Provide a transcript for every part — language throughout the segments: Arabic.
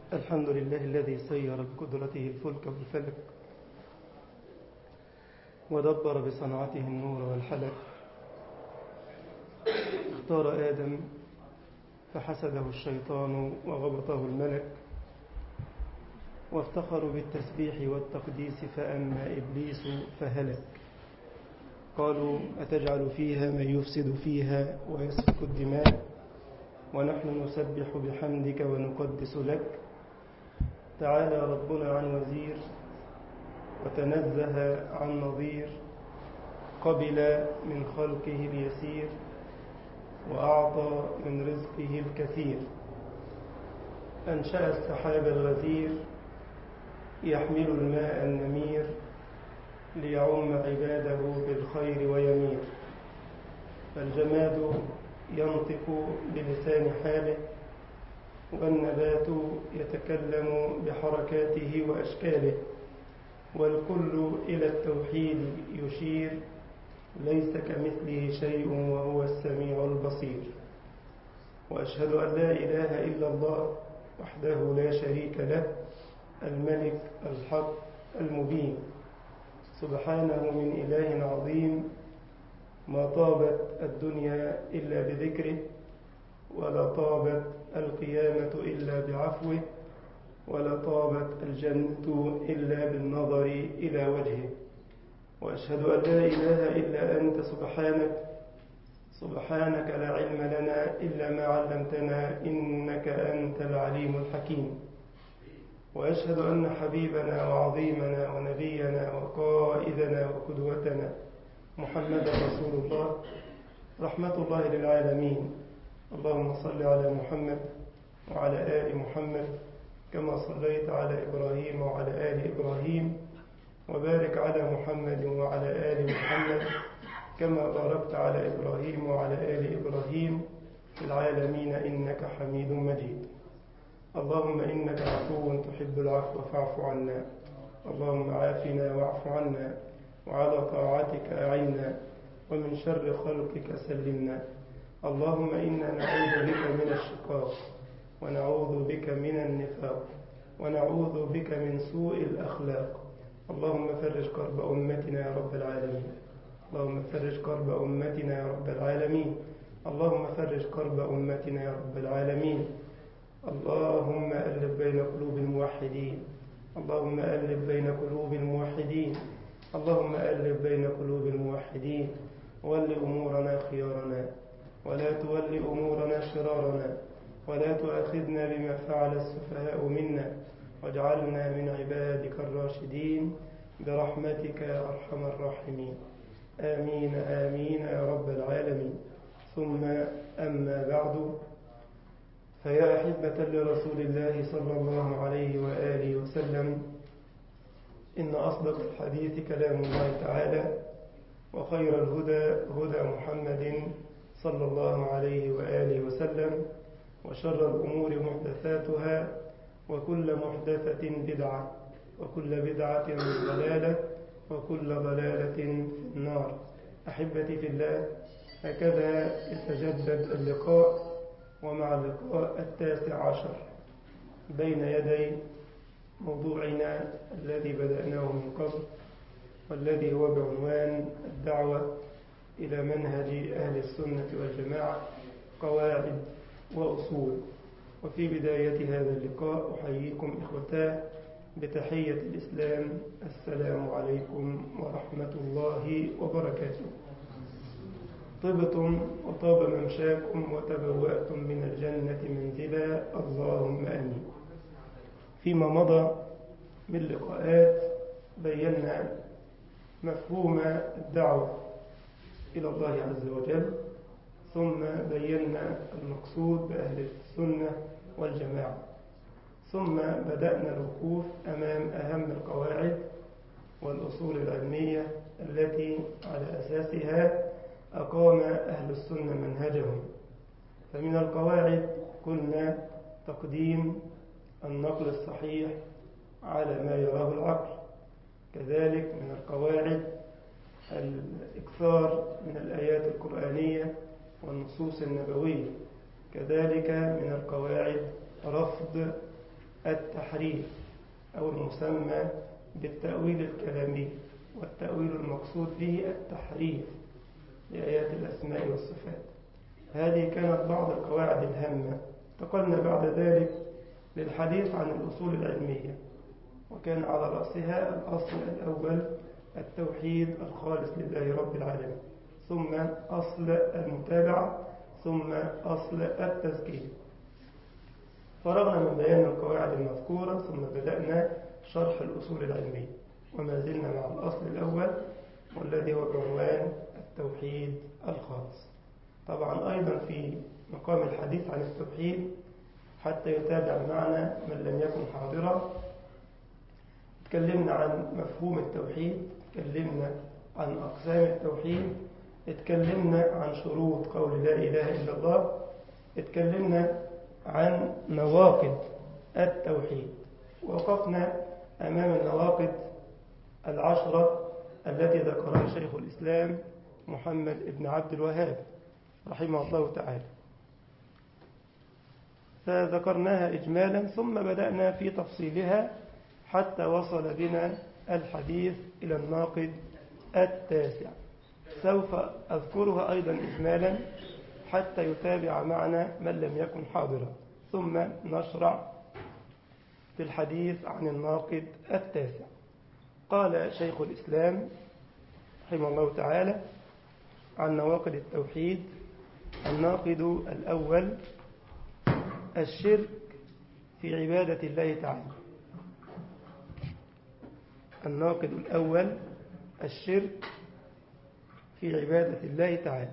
الحمد لله الذي سير بقدرته الفلك والفلك ودبر بصنعته النور والحلك. اختار آدم فحسده الشيطان وغبطه الملك، وافتخروا بالتسبيح والتقديس فأما إبليس فهلك. قالوا أتجعل فيها من يفسد فيها ويسفك الدماء ونحن نسبح بحمدك ونقدس لك. تعالى ربنا عن وزير وتنزه عن نظير، قبل من خلقه اليسير وأعطى من رزقه الكثير. أنشأ السحاب الغزير يحمل الماء النمير ليعم عباده بالخير ويمير. فالجماد ينطق بلسان حاله، والنبات يتكلم بحركاته وأشكاله، والكل إلى التوحيد يشير، ليس كمثله شيء وهو السميع البصير. وأشهد أن لا إله إلا الله وحده لا شريك له، الملك الحق المبين، سبحانه من إله عظيم. ما طابت الدنيا إلا بذكره، ولا طابت القيامة إلا بعفوه، ولا طابت الجنة إلا بالنظر إلى وجهه. وأشهد أن لا إله إلا أنت سبحانك لا علم لنا إلا ما علمتنا، إنك أنت العليم الحكيم. وأشهد أن حبيبنا وعظيمنا ونبينا وقائدنا وقدوتنا محمد رسول الله، رحمة الله للعالمين. اللهم صل على محمد وعلى آل محمد كما صليت على إبراهيم وعلى آل إبراهيم، وبارك على محمد وعلى آل محمد كما باركت على إبراهيم وعلى آل إبراهيم في العالمين إنك حميد مجيد. اللهم إنك عفو تحب العفو فاعف عنا. اللهم عافنا واعف عنا، وعلى طاعتك أعنا، ومن شر خلقك سلمنا. اللهم إنا نعوذ بك من الشقاق، ونعوذ بك من النفاق، ونعوذ بك من سوء الأخلاق. اللهم فرج كرب أمتنا يا رب العالمين. اللهم فرج كرب أمتنا يا رب العالمين. اللهم فرج كرب أمتنا يا رب العالمين. اللهم ألف بين قلوب الموحدين. اللهم ألف بين قلوب الموحدين. اللهم ألف بين قلوب الموحدين. ول أمورنا خيارنا، ولا تول أمورنا شرارنا، ولا تؤاخذنا بما فعل السفهاء منا، واجعلنا من عبادك الراشدين برحمتك يا أرحم الراحمين. آمين آمين يا رب العالمين. ثم أما بعد، فيا أحبة لرسول الله صلى الله عليه وآله وسلم، إن أصدق الحديث كلام الله تعالى، وخير الهدى هدى محمد صلى الله عليه وآله وسلم، وشر الأمور محدثاتها، وكل محدثة بدعة، وكل بدعة ضلالة، وكل ضلالة في النار. أحبتي في الله، هكذا يتجدد اللقاء، ومع اللقاء 19 بين يدي موضوعنا الذي بدأناه من قبل، والذي هو بعنوان الدعوة إلى منهج أهل السنة والجماعة، قواعد وأصول. وفي بداية هذا اللقاء أحييكم إخوتاه بتحية الإسلام: السلام عليكم ورحمة الله وبركاته. طبتم وطاب ممشاكم وتبوأتم من الجنة منزلا، اللهم آمين. فيما مضى من لقاءات بينا مفهوم الدعوة إلى الله عز وجل، ثم بينا المقصود بأهل السنة والجماعة، ثم بدأنا الوقوف أمام أهم القواعد والأصول العلمية التي على أساسها أقام أهل السنة منهجهم. فمن القواعد قلنا تقديم النقل الصحيح على ما يراه العقل، كذلك من القواعد الإكثار من الآيات القرآنية والنصوص النبوية، كذلك من القواعد رفض التحريف أو المسمى بالتأويل الكلامي، والتأويل المقصود به التحريف لآيات الأسماء والصفات. هذه كانت بعض القواعد الهامة. انتقلنا بعد ذلك للحديث عن الأصول العلمية، وكان على رأسها الأصل الأول التوحيد الخالص لله رب العالمين، ثم أصل المتابعة، ثم أصل التزكية. فرغنا من بيان القواعد المذكورة ثم بدأنا شرح الأصول العلمية، وما زلنا مع الأصل الأول والذي هو بعنوان التوحيد الخالص. طبعا أيضا في مقام الحديث عن التوحيد حتى يتابع معنا من لم يكن حاضرا، اتكلمنا عن مفهوم التوحيد، اتكلمنا عن أقسام التوحيد، اتكلمنا عن شروط قول لا إله إلا الله، اتكلمنا عن نواقض التوحيد، ووقفنا أمام النواقض 10 التي ذكرها شيخ الإسلام محمد بن عبد الوهاب رحمه الله تعالى، فذكرناها إجمالا ثم بدأنا في تفصيلها حتى وصل بنا الحديث إلى الناقض 9. سوف أذكرها أيضا إجمالا حتى يتابع معنا من لم يكن حاضرا، ثم نشرع في الحديث عن الناقض 9. قال شيخ الإسلام رحمه الله تعالى عن نواقض التوحيد: الناقض الأول الشرك في عبادة الله تعالى. الناقض الأول الشرك في عبادة الله تعالى.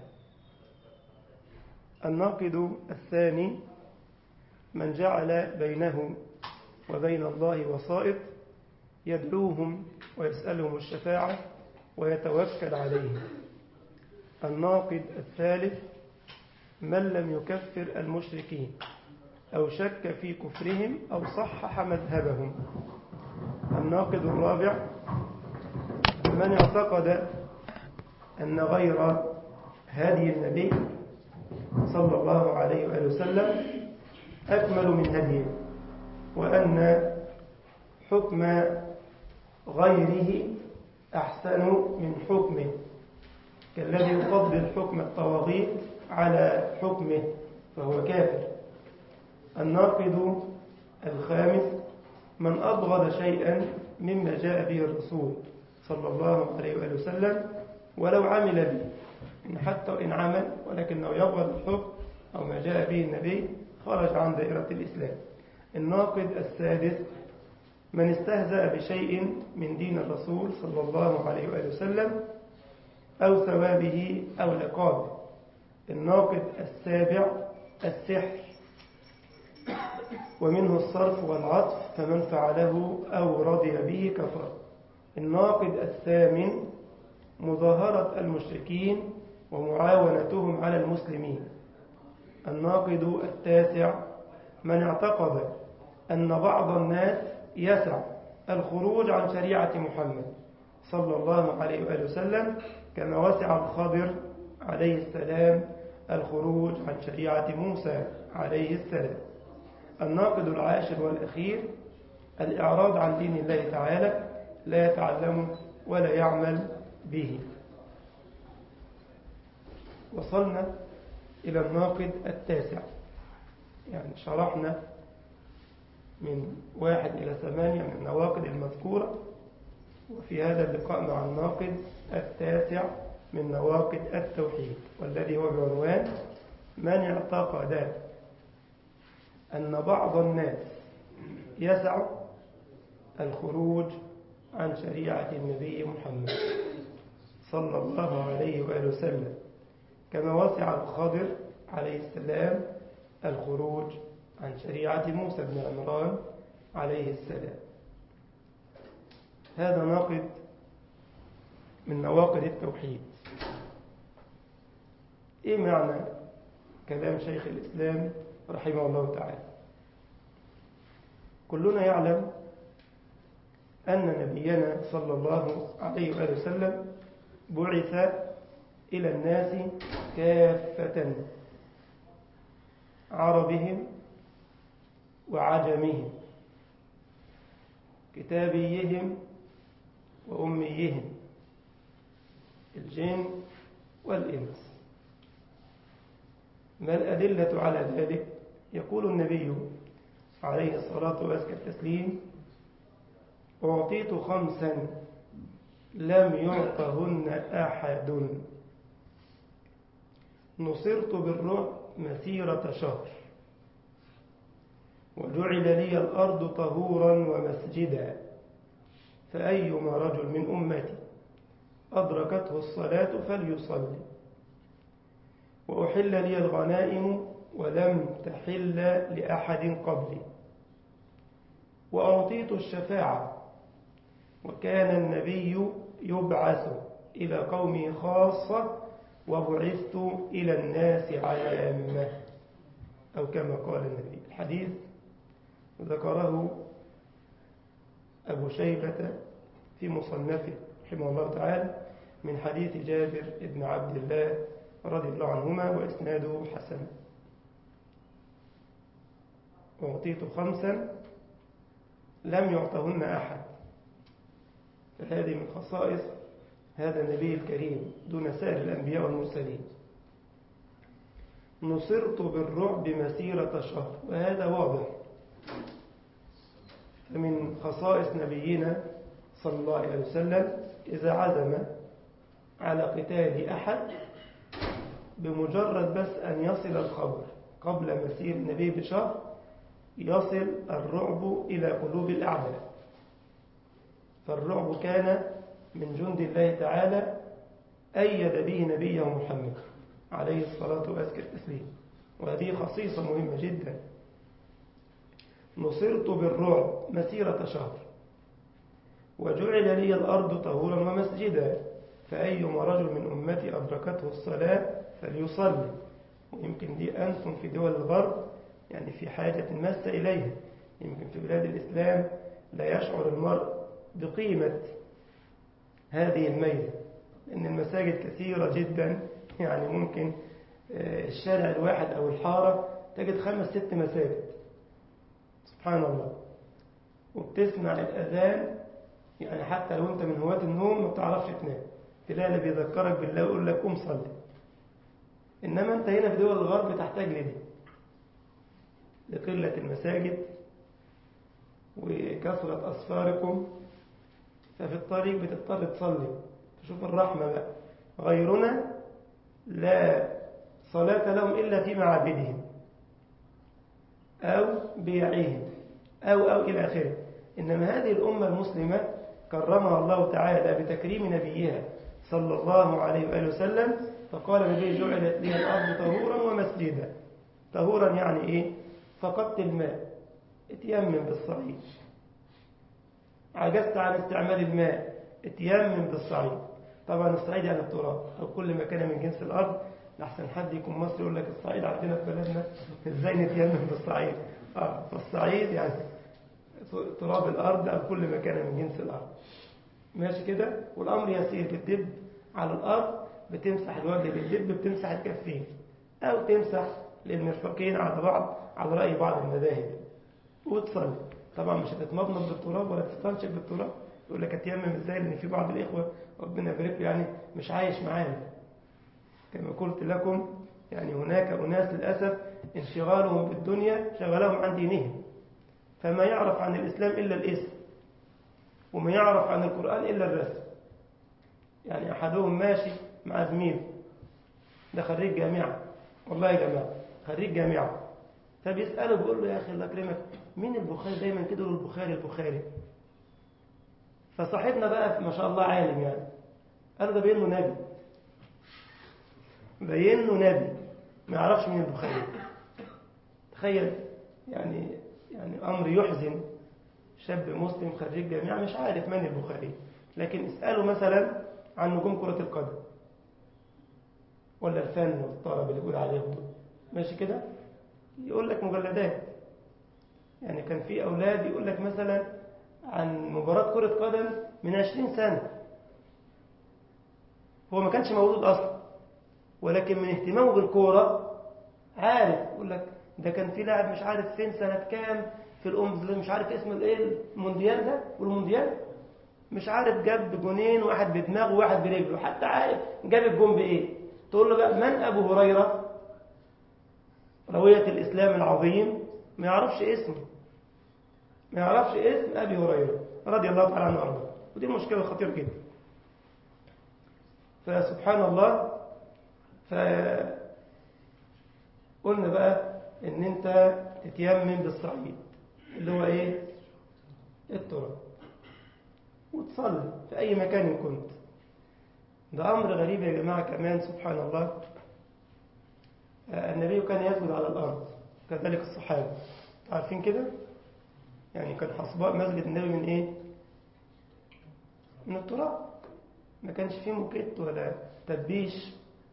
الناقض الثاني من جعل بينه وبين الله وسائط يدعوهم ويسألهم الشفاعة ويتوكل عليهم. الناقض الثالث من لم يكفر المشركين أو شك في كفرهم أو صحح مذهبهم. الناقض الرابع من اعتقد أن غير هدي النبي صلى الله عليه وآله وسلم أكمل من هديه، وأن حكم غيره أحسن من حكمه، كالذي يفضل حكم الطواغيت على حكمه فهو كافر. الناقض الخامس من أبغض شيئا مما جاء به الرسول صلى الله عليه وآله وسلم ولو عمل به، إن حتى إن عمل ولكنه يبغض الحكم أو ما جاء به النبي خرج عن دائرة الإسلام. الناقض السادس من استهزأ بشيء من دين الرسول صلى الله عليه وآله وسلم أو ثوابه أو لقابه. الناقض السابع السحر، ومنه الصرف والعطف، فمن فعله أو رضي به كفر. الناقض الثامن مظاهرة المشركين ومعاونتهم على المسلمين. الناقض التاسع من اعتقد أن بعض الناس يسع الخروج عن شريعة محمد صلى الله عليه وآله وسلم كما وسع الخضر عليه السلام الخروج عن شريعة موسى عليه السلام. الناقض العاشر والأخير الإعراض عن دين الله تعالى، لا يتعلمه ولا يعمل به. وصلنا إلى الناقض 9، يعني شرحنا من 1 إلى 8 من النواقض المذكورة، وفي هذا اللقاء مع الناقض 9 من نواقض التوحيد، والذي هو بعنوان من اعتقد أن بعض الناس يسع الخروج عن شريعة النبي محمد صلى الله عليه وآله وسلم كما وسع الخضر عليه السلام الخروج عن شريعة موسى بن عمران عليه السلام. هذا ناقض من نواقض التوحيد. إيه معنى كلام شيخ الإسلام رحمه الله تعالى؟ كلنا يعلم أن نبينا صلى الله عليه وآله وسلم بعث إلى الناس كافة، عربهم وعجمهم، كتابيهم وأميهم، الجن والإنس. ما الأدلة على ذلك؟ يقول النبي عليه الصلاة وأزكى التسليم: أعطيت 5 لم يعطهن أحد، نصرت بالرعب مسيرة شهر، وجعل لي الأرض طهورا ومسجدا، فأيما رجل من أمتي أدركته الصلاة فليصلي، وأحل لي الغنائم ولم تحل لأحد قبلي، وأعطيت الشفاعة، وكان النبي يبعث إلى قومه خاصة وبعثت إلى الناس عامة، أو كما قال النبي. الحديث ذكره أبو شيبة في مصنفه رحمه الله تعالى من حديث جابر بن عبد الله رضي الله عنهما، وإسناده حسن. أعطيت 5 لم يعطهن أحد، فهذه من خصائص هذا النبي الكريم دون سائر الأنبياء والمرسلين. نصرت بالرعب مسيرة شهر، وهذا واضح. فمن خصائص نبينا صلى الله عليه وسلم إذا عزم على قتال أحد بمجرد بس أن يصل الخبر قبل مسير النبي بشهر يصل الرعب إلى قلوب الأعداء. فالرعب كان من جند الله تعالى أيد به نبيه محمد عليه الصلاة وأزكى التسليم، وهذه خصيصة مهمة جدا. نصرت بالرعب مسيرة شهر، وجعل لي الأرض طهورا ومسجدا، فأيما رجل من أمتي أدركته الصلاة فليصلي. ويمكن دي أنتم في دول الغرب يعني في حاجة ماسة إليها. يمكن في بلاد الإسلام لا يشعر المرء بقيمة هذه الميزة، لأن المساجد كثيرة جدا. يعني ممكن الشارع الواحد أو الحارة تجد 5-6 مساجد، سبحان الله، وبتسمع الأذان. يعني حتى لو أنت من هواة النوم ما بتعرفش تنام، تلاقي اللي بيذكرك بالله ويقول لك قوم صلي. إنما أنت هنا في دول الغرب تحتاج لدي، لقلة المساجد وكثرة أسفاركم، ففي الطريق بتضطر تصلي. تشوف الرحمة بقى. غيرنا لا صلاة لهم إلا في معابدهم أو بيعهم أو إلى آخره. إنما هذه الأمة المسلمة كرمها الله تعالى بتكريم نبيها صلى الله عليه وآله وسلم، فقال النبي: جعلت لي الأرض طهورا ومسجدا. طهورا يعني إيه؟ فقدت الماء، اتيمم بالصعيد. عجزت عن استعمال الماء، اتيمم بالصعيد. طبعا الصعيد يعني التراب أو كل ما كان من جنس الأرض. لحسن حد يكون مصري يقول لك الصعيد عندنا في بلدنا، ازاي نتيمم بالصعيد؟ فالصعيد يعني تراب الأرض أو كل ما كان من جنس الأرض. ماشي كده؟ والأمر يسير. بتدب على الأرض، بتمسح الوجه بالدب، بتمسح الكفين أو تمسح للمرفقين على رأي بعض المذاهب وتصلي. طبعا مش هتتمضمض بالتراب ولا تستنشق بالتراب. يقول لك اتيمم ازاي؟ لأن في بعض الإخوة ربنا يبارك له يعني مش عايش معانا. كما قلت لكم يعني هناك أناس للأسف انشغالهم بالدنيا شغلهم عن دينهم، فما يعرف عن الإسلام إلا الاسم، وما يعرف عن القرآن إلا الرسم. يعني أحدهم ماشي مع زميل ده خريج جامعة، والله يا جماعة خريج جامعة، فبيسأله بيقول له: يا أخي الله يكرمك مين البخاري؟ دايما كده يقول البخاري. فصاحبنا بقى ما شاء الله عالم يعني، قال له: ده بينه نبي، ما يعرفش مين البخاري. تخيل يعني أمر يحزن. شاب مسلم خريج جامعة مش عارف من البخاري، لكن اسأله مثلا عن نجوم كرة القدم ولا الفن والطرب اللي يقول عليهم، ماشي كده، يقول لك مجلدات. يعني كان في أولاد يقول لك مثلا عن مباراة كرة قدم من 20 سنة، هو ما كانش مولود أصلا، ولكن من اهتمامه بالكورة عارف. يقول لك ده كان في لاعب مش عارف فين سنة كام في مش عارف اسم الايه المونديال ده والمونديال، مش عارف جاب جونين، واحد بدماغه وواحد برجله، حتى عارف جاب الجون بايه. تقول له بقى من ابو هريره روية الاسلام العظيم، ما يعرفش اسمه، ما يعرفش اسم ابي هريره رضي الله تعالى عنه وارضاه. ودي المشكله الخطيره جدا. فسبحان الله، فقلنا بقى ان انت تتيمم بالصعيد اللي هو ايه؟ التراب، وتصلي في اي مكان كنت. ده امر غريب يا جماعه كمان، سبحان الله. النبي كان يسجد على الارض، كذلك الصحابه، عارفين كده؟ يعني كان حصباء مسجد النبي من ايه؟ من التراب، ما كانش فيه موكيت ولا تبيش.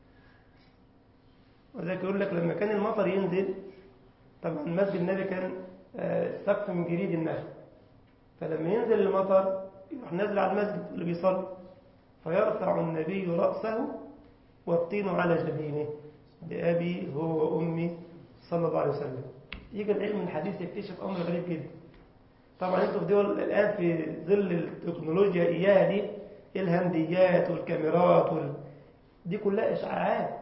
وذلك يقول لك لما كان المطر ينزل، طبعا مسجد النبي كان السقف من جريد النخل، فلما ينزل المطر يروح نازل على المسجد اللي بيصلي، فيرفع النبي رأسه والطين على جبينه بأبي هو وأمي صلى الله عليه وسلم. يجي العلم الحديث يكتشف أمر غريب جدا. طبعا انتوا في دول الآن في ظل التكنولوجيا إياها دي، الهنديات والكاميرات دي كلها إشعاعات.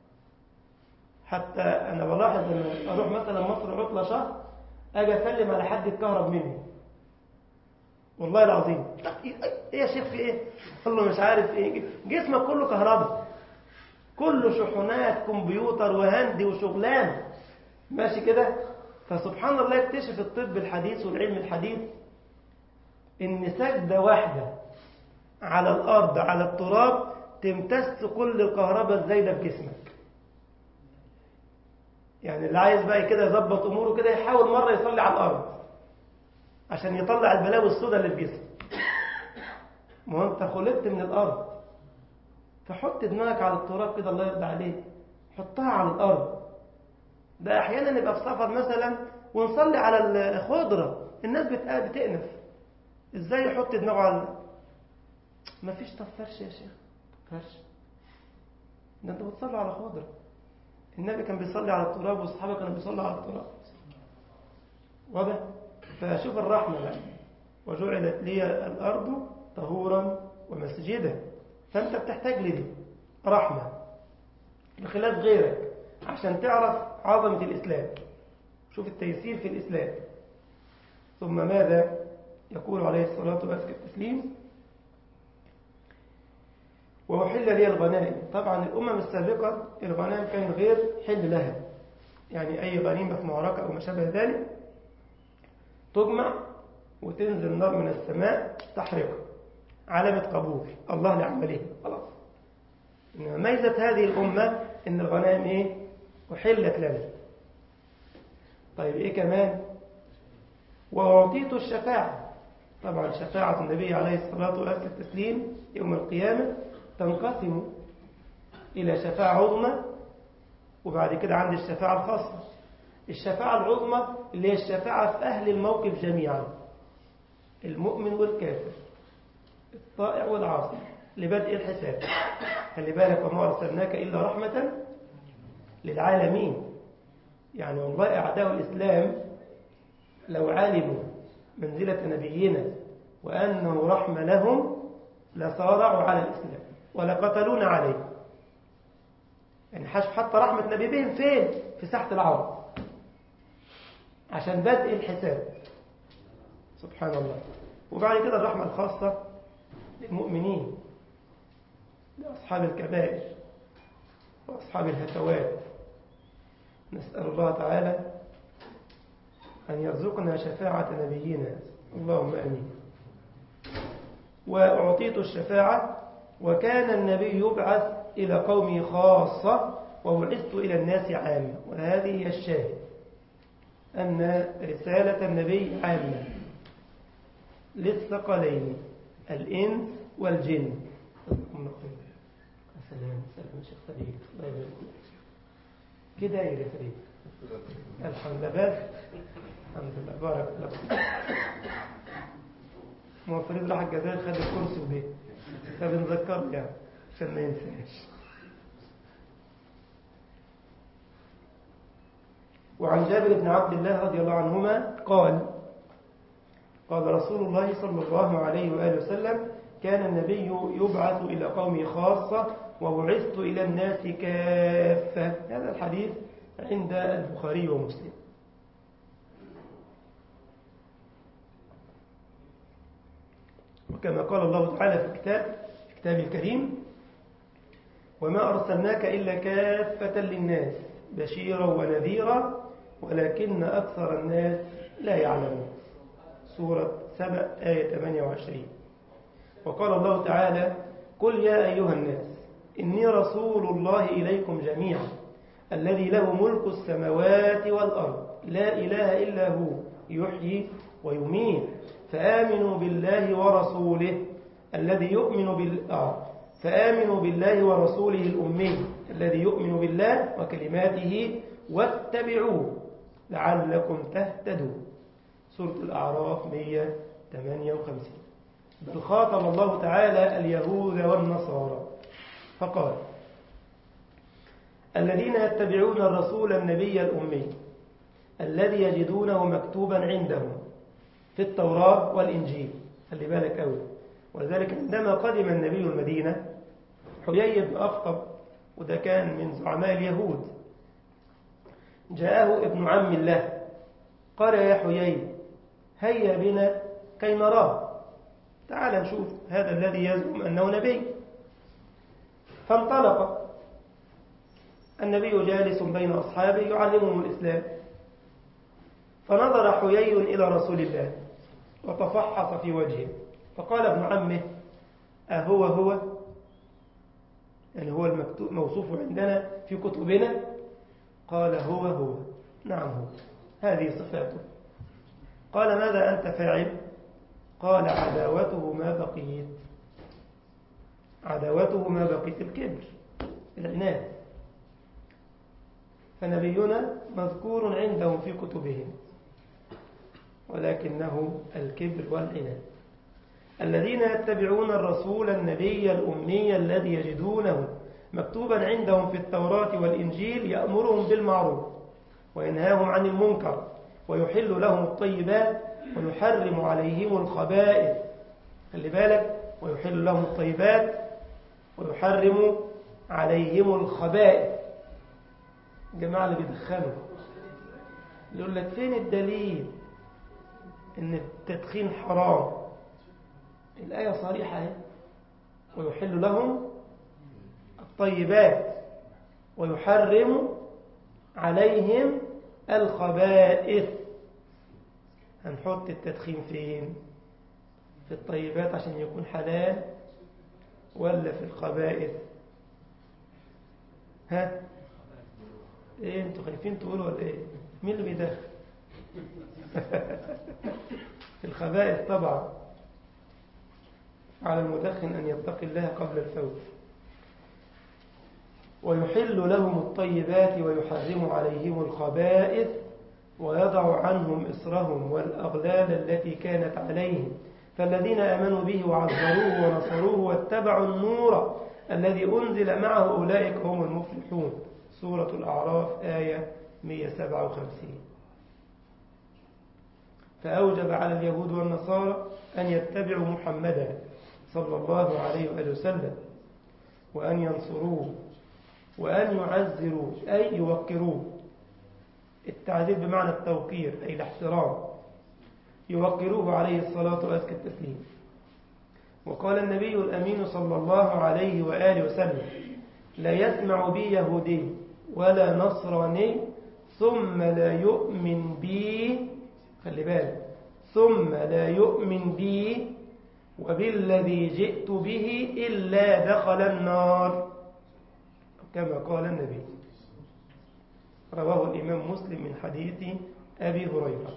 حتى أنا بلاحظ لما أروح مثلا مصر عطلة شهر، أجي أسلم على حد يتكهرب مني، والله العظيم، إيه يا شيخ في إيه؟ قال له مش عارف إيه، جسمك كله كهرباء، كله شحنات كمبيوتر وهندي وشغلان ماشي كده. فسبحان الله يكتشف الطب الحديث والعلم الحديث إن سجدة واحدة على الأرض على التراب تمتص كل الكهرباء الزايدة في جسمك. يعني اللي عايز بقى كده يظبط أموره كده، يحاول مرة يصلي على الأرض عشان يطلع البلاوي السوداء اللي في جسمك. ما هو أنت خلقت من الأرض، فحط دماغك على التراب كده، الله يرضى عليك، حطها على الأرض. ده أحيانا نبقى في سفر مثلا ونصلي على الخضرة، الناس بتأنف، إزاي يحط دماغه على ما فيش فرش يا شيخ، فرش ده أنت بتصلي على خضرة. النبي كان بيصلي على التراب والصحابة كانوا بيصلوا على التراب، واضح؟ فشوف الرحمة بقى، وجعلت لي الأرض طهورا ومسجدا. فأنت بتحتاج لدي رحمة بخلاف غيرك عشان تعرف عظمة الإسلام. شوف التيسير في الإسلام. ثم ماذا يقول عليه الصلاة والتسليم؟ وأحل لي الغنائم. طبعا الأمم السابقة الغنائم كان غير حل لها، يعني أي غنيمة في معركة أو ما شابه ذلك تجمع وتنزل نار من السماء تحرقها، علامة قبول الله لعمله، خلاص. إنما ميزة هذه الأمة إن الغنائم إيه؟ أحلت لنا. طيب إيه كمان؟ وأعطيت الشفاعة. طبعا شفاعة النبي عليه الصلاة والتسليم يوم القيامة تنقسم إلى شفاعة عظمى، وبعد كده عند الشفاعة الخاصة. الشفاعة العظمى اللي هي الشفاعة في أهل الموقف جميعا، المؤمن والكافر، الطائع والعاصي، لبدء الحساب. خلي بالك، وما أرسلناك إلا رحمة للعالمين. يعني والله أعداء الإسلام لو علموا منزلة نبينا وأنه رحمة لهم لصارعوا على الإسلام ولقتلون عليه. يعني حتى رحمة نبي بهم فين؟ في ساحة العرض عشان بدء الحساب، سبحان الله. وبعد كده الرحمة الخاصة للمؤمنين، لأصحاب الكبائر وأصحاب الهفوات. نسأل الله تعالى أن يرزقنا شفاعة نبينا، اللهم آمين. وأعطيت الشفاعة، وكان النبي يبعث إلى قومه خاصة وبعثت إلى الناس عامة. وهذه هي الشاهد، أن رسالة النبي عامة للثقلين الإنس والجن. سلام سلام شيخ فريد، الله يبارك فيك. كده يا فريد، الحمد لله، الحمد لله، بارك الله فيك. ما فريد راح الجزائر خد الكرسي وده، فبنذكره يعني عشان ما ينساش. وعن جابر بن عبد الله رضي الله عنهما قال: قال رسول الله صلى الله عليه وآله وسلم: كان النبي يبعث إلى قومه خاصة وبعثت إلى الناس كافة. هذا الحديث عند البخاري ومسلم. وكما قال الله تعالى في الكتاب الكريم: وما أرسلناك إلا كافة للناس بشيرا ونذيرا ولكن أكثر الناس لا يعلمون. سورة سبأ آية 28. وقال الله تعالى: قل يا أيها الناس إني رسول الله إليكم جميعا الذي له ملك السماوات والأرض لا إله إلا هو يحيي ويميت فآمنوا بالله ورسوله الذي يؤمن فآمنوا بالله ورسوله الأمي الذي يؤمن بالله وكلماته واتبعوه لعلكم تهتدون. سورة الأعراف 158. بل خاطب الله تعالى اليهود والنصارى فقال: الذين يتبعون الرسول النبي الأمي الذي يجدونه مكتوبا عندهم في التوراة والإنجيل. خلي بالك أوي. ولذلك عندما قدم النبي المدينة حيي بن أخطب، وده كان من زعماء اليهود، جاءه ابن عم الله قال: يا حيي هيا بنا كي نراه، تعال نشوف هذا الذي يزعم أنه نبي. فانطلق النبي جالس بين أصحابه يعلمهم الإسلام، فنظر حيي إلى رسول الله وتفحص في وجهه فقال ابن عمه: أهو هو؟ يعني هو المكتوب موصوف عندنا في كتبنا؟ قال: هو نعم هو، هذه صفاته. قال: ماذا أنت فاعل؟ قال: عداوته ما بقيت. عداوته ما بقيت الكبر، العناد. فنبينا مذكور عندهم في كتبهم ولكنه الكبر والعناد. الذين يتبعون الرسول النبي الأمي الذي يجدونه مكتوبا عندهم في التوراة والإنجيل يأمرهم بالمعروف وينهاهم عن المنكر ويحل لهم الطيبات ويحرم عليهم الخبائث. خلي بالك، ويحل لهم الطيبات ويحرم عليهم الخبائث. الجماعة اللي بيدخنوا يقول لك: فين الدليل ان التدخين حرام؟ الآية صريحة اهي: ويحل لهم الطيبات ويحرم عليهم الخبائث. هنحط التدخين فين؟ في الطيبات عشان يكون حلال ولا في الخبائث؟ ها؟ ايه انتوا خايفين تقولوا ولا ايه؟ مين اللي بيدخن؟ في الخبائث طبعا. على المدخن أن يتقي الله قبل الفوت. ويحل لهم الطيبات ويحرم عليهم الخبائث ويضع عنهم إصرهم والأغلال التي كانت عليهم فالذين آمنوا به وعزروه ونصروه واتبعوا النور الذي أنزل معه أولئك هم المفلحون. سورة الأعراف آية 157. فأوجب على اليهود والنصارى أن يتبعوا محمدا صلى الله عليه وآله وسلم وأن ينصروه وأن يعزروه أي يوقروه. التعذير بمعنى التوقير أي الاحترام، يوقروه عليه الصلاة وأزكى التسليم. وقال النبي الأمين صلى الله عليه وآله وسلم: لا يسمع بي يهودي ولا نصراني ثم لا يؤمن بي، خلي بالك، ثم لا يؤمن بي وبالذي جئت به إلا دخل النار، كما قال النبي. رواه الإمام مسلم من حديث أبي هريرة.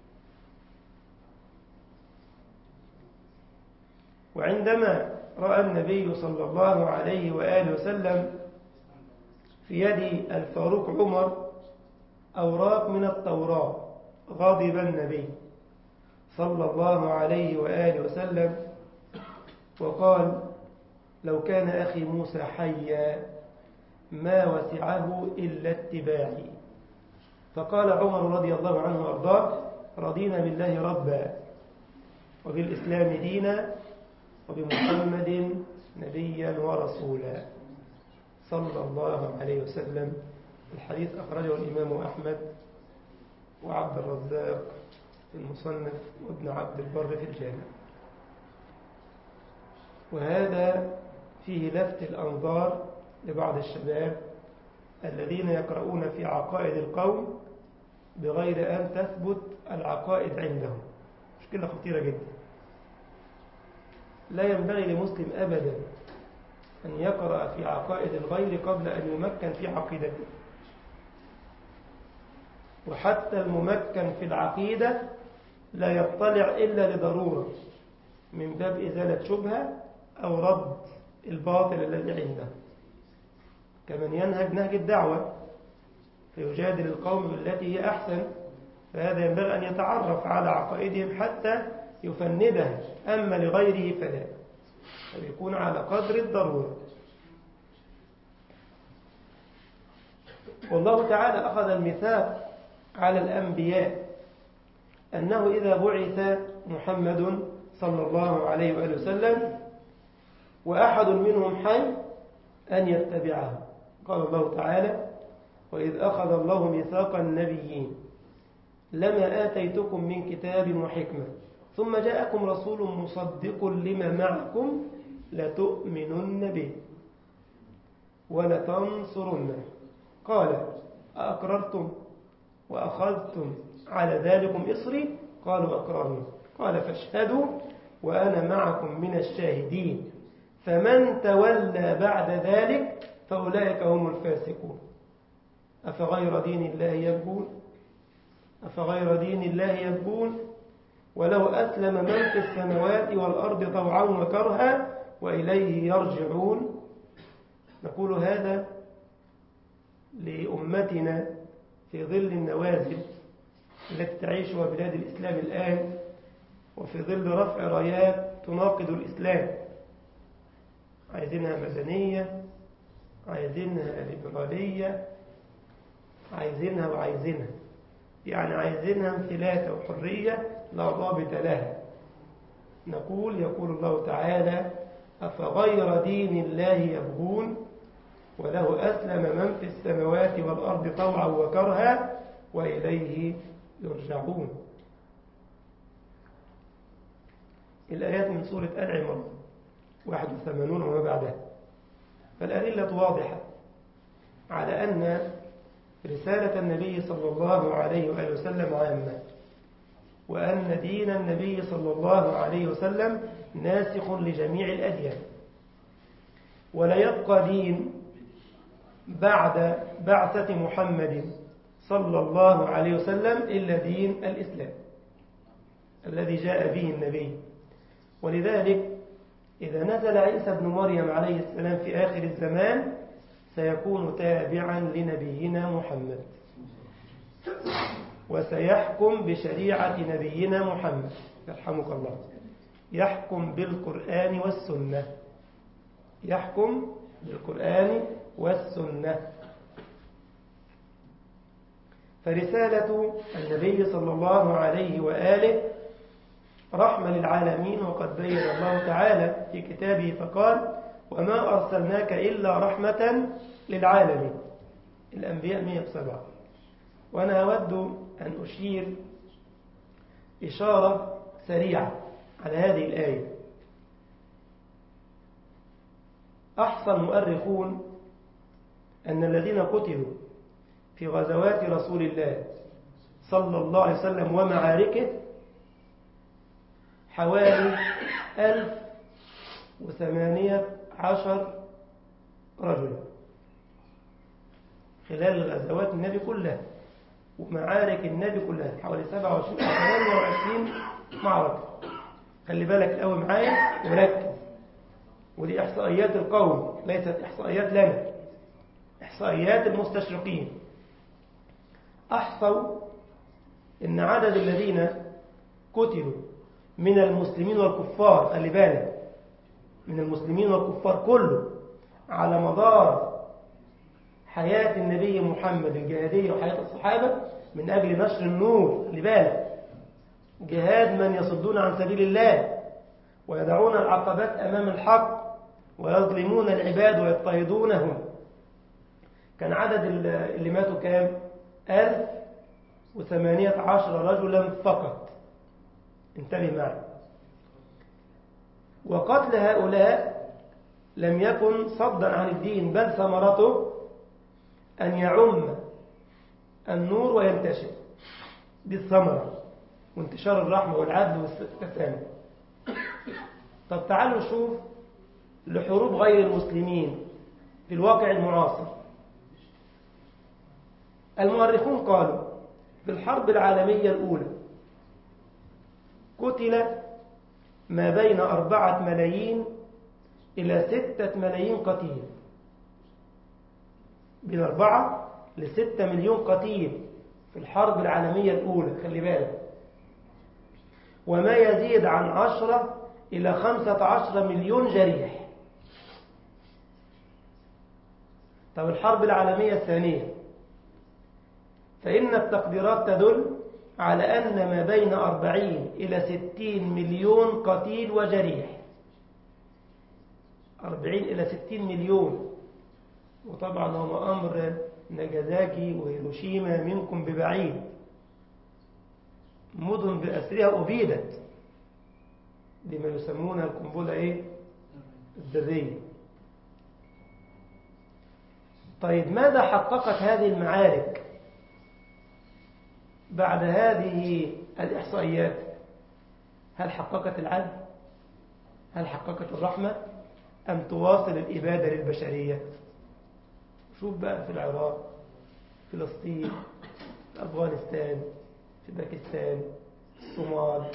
وعندما رأى النبي صلى الله عليه وآله وسلم في يد الفاروق عمر أوراق من التوراة غضب النبي صلى الله عليه وآله وسلم وقال: لو كان أخي موسى حيا ما وسعه إلا اتباعي. فقال عمر رضي الله عنه وأرضاه: رضينا بالله ربا وبالإسلام دينا وبمحمد نبيا ورسولا صلى الله عليه وسلم. الحديث أخرجه الإمام أحمد وعبد الرزاق في المصنف وابن عبد البر في الجامع. وهذا فيه لفت الأنظار لبعض الشباب الذين يقرؤون في عقائد القوم بغير أن تثبت العقائد عندهم. مشكلة خطيرة جدا. لا ينبغي لمسلم أبدا أن يقرأ في عقائد الغير قبل أن يمكن في عقيدته. وحتى الممكن في العقيدة لا يطلع إلا لضرورة من باب إزالة شبهة أو رد الباطل الذي عنده، كمن ينهج نهج الدعوة فيجادل القوم بالتي هي أحسن، فهذا ينبغي أن يتعرف على عقائدهم حتى يفندها، أما لغيره فلا، فيكون على قدر الضرورة. والله تعالى أخذ الميثاق على الأنبياء أنه إذا بعث محمد صلى الله عليه وآله وسلم وأحد منهم حي أن يتبعه. قال الله تعالى: وإذ أخذ الله ميثاق النبيين لما آتيتكم من كتاب وحكمة ثم جاءكم رسول مصدق لما معكم لتؤمنن به ولتنصرنه. قال: أأقررتم وأخذتم على ذلكم إصري؟ قالوا: أقررنا. قال: فاشهدوا وأنا معكم من الشاهدين، فمن تولى بعد ذلك فأولئك هم الفاسقون. أفغير دين الله يبغون أفغير دين الله يبغون ولو أسلم من في السماوات والأرض طوعا وكرها وإليه يرجعون. نقول هذا لأمتنا في ظل النوازل التي تعيشها بلاد الإسلام الآن، وفي ظل رفع رايات تناقض الإسلام. عايزينها مدنية، عايزينها ليبرالية، عايزينها يعني عايزينها انفلاتة وحرية لا ضابط لها. يقول الله تعالى: أفغير دين الله يبغون وله أسلم من في السماوات والأرض طوعا وكرها وإليه يرجعون. الآيات من سورة آل عمران 81 وما بعدها. فالأدلة واضحة على أن رسالة النبي صلى الله عليه وآله وسلم عامة، وأن دين النبي صلى الله عليه وسلم ناسخ لجميع الأديان، ولا يبقى دين بعد بعثة محمد صلى الله عليه وسلم إلا دين الإسلام الذي جاء به النبي. ولذلك إذا نزل عيسى بن مريم عليه السلام في آخر الزمان سيكون تابعا لنبينا محمد، وسيحكم بشريعة نبينا محمد يرحمك الله، يحكم بالقرآن والسنة، يحكم بالقرآن والسنة. فرسالة النبي صلى الله عليه وآله رحمة للعالمين، وقد بين الله تعالى في كتابه فقال: وما أرسلناك إلا رحمة للعالمين. الأنبياء 107. وأنا أود أن أشير إشارة سريعة على هذه الآية. أحصى المؤرخون أن الذين قتلوا في غزوات رسول الله صلى الله عليه وسلم ومعاركه حوالي 1018 رجل خلال غزوات النبي كلها ومعارك النبي كلها، حوالي 27 أو 28 معركة. خلي بالك الأول معايا وركز، ودي إحصائيات القوم ليست إحصائيات لنا، إحصائيات المستشرقين. أحصوا إن عدد الذين قتلوا من المسلمين والكفار، خلي بالك، من المسلمين والكفار كله على مدار حياة النبي محمد الجهادية وحياة الصحابة من أجل نشر النور، خلي بالك، جهاد من يصدون عن سبيل الله ويدعون العقبات أمام الحق ويظلمون العباد ويضطهدونهم. كان عدد اللي ماتوا كام؟ 1018 رجلا فقط. انتبه معي. وقتل هؤلاء لم يكن صدا عن الدين، بل ثمرته أن يعم النور وينتشر. دي الثمرة، وانتشار الرحمة والعدل والتسامح. طب تعالوا نشوف لحروب غير المسلمين في الواقع المعاصر. المؤرخون قالوا في الحرب العالمية الأولى قتل ما بين 4 ملايين إلى 6 ملايين قتيل. بين 4 ل6 مليون قتيل في الحرب العالمية الأولى، خلي بالك. وما يزيد عن 10 إلى 15 مليون جريح. طب الحرب العالمية الثانية، فإن التقديرات تدل على أن ما بين 40 إلى 60 مليون قتيل وجريح. 40 إلى 60 مليون. وطبعا هو أمر ناجازاكي وهيروشيما منكم ببعيد، مدن بأسرها أبيدت بما يسمونها القنبلة الذرية. طيب ماذا حققت هذه المعارك بعد هذه الإحصائيات؟ هل حققت العدل؟ هل حققت الرحمة؟ أم تواصل الإبادة للبشرية؟ شوف بقى في العراق، فلسطين، في أفغانستان، في باكستان، في الصومال،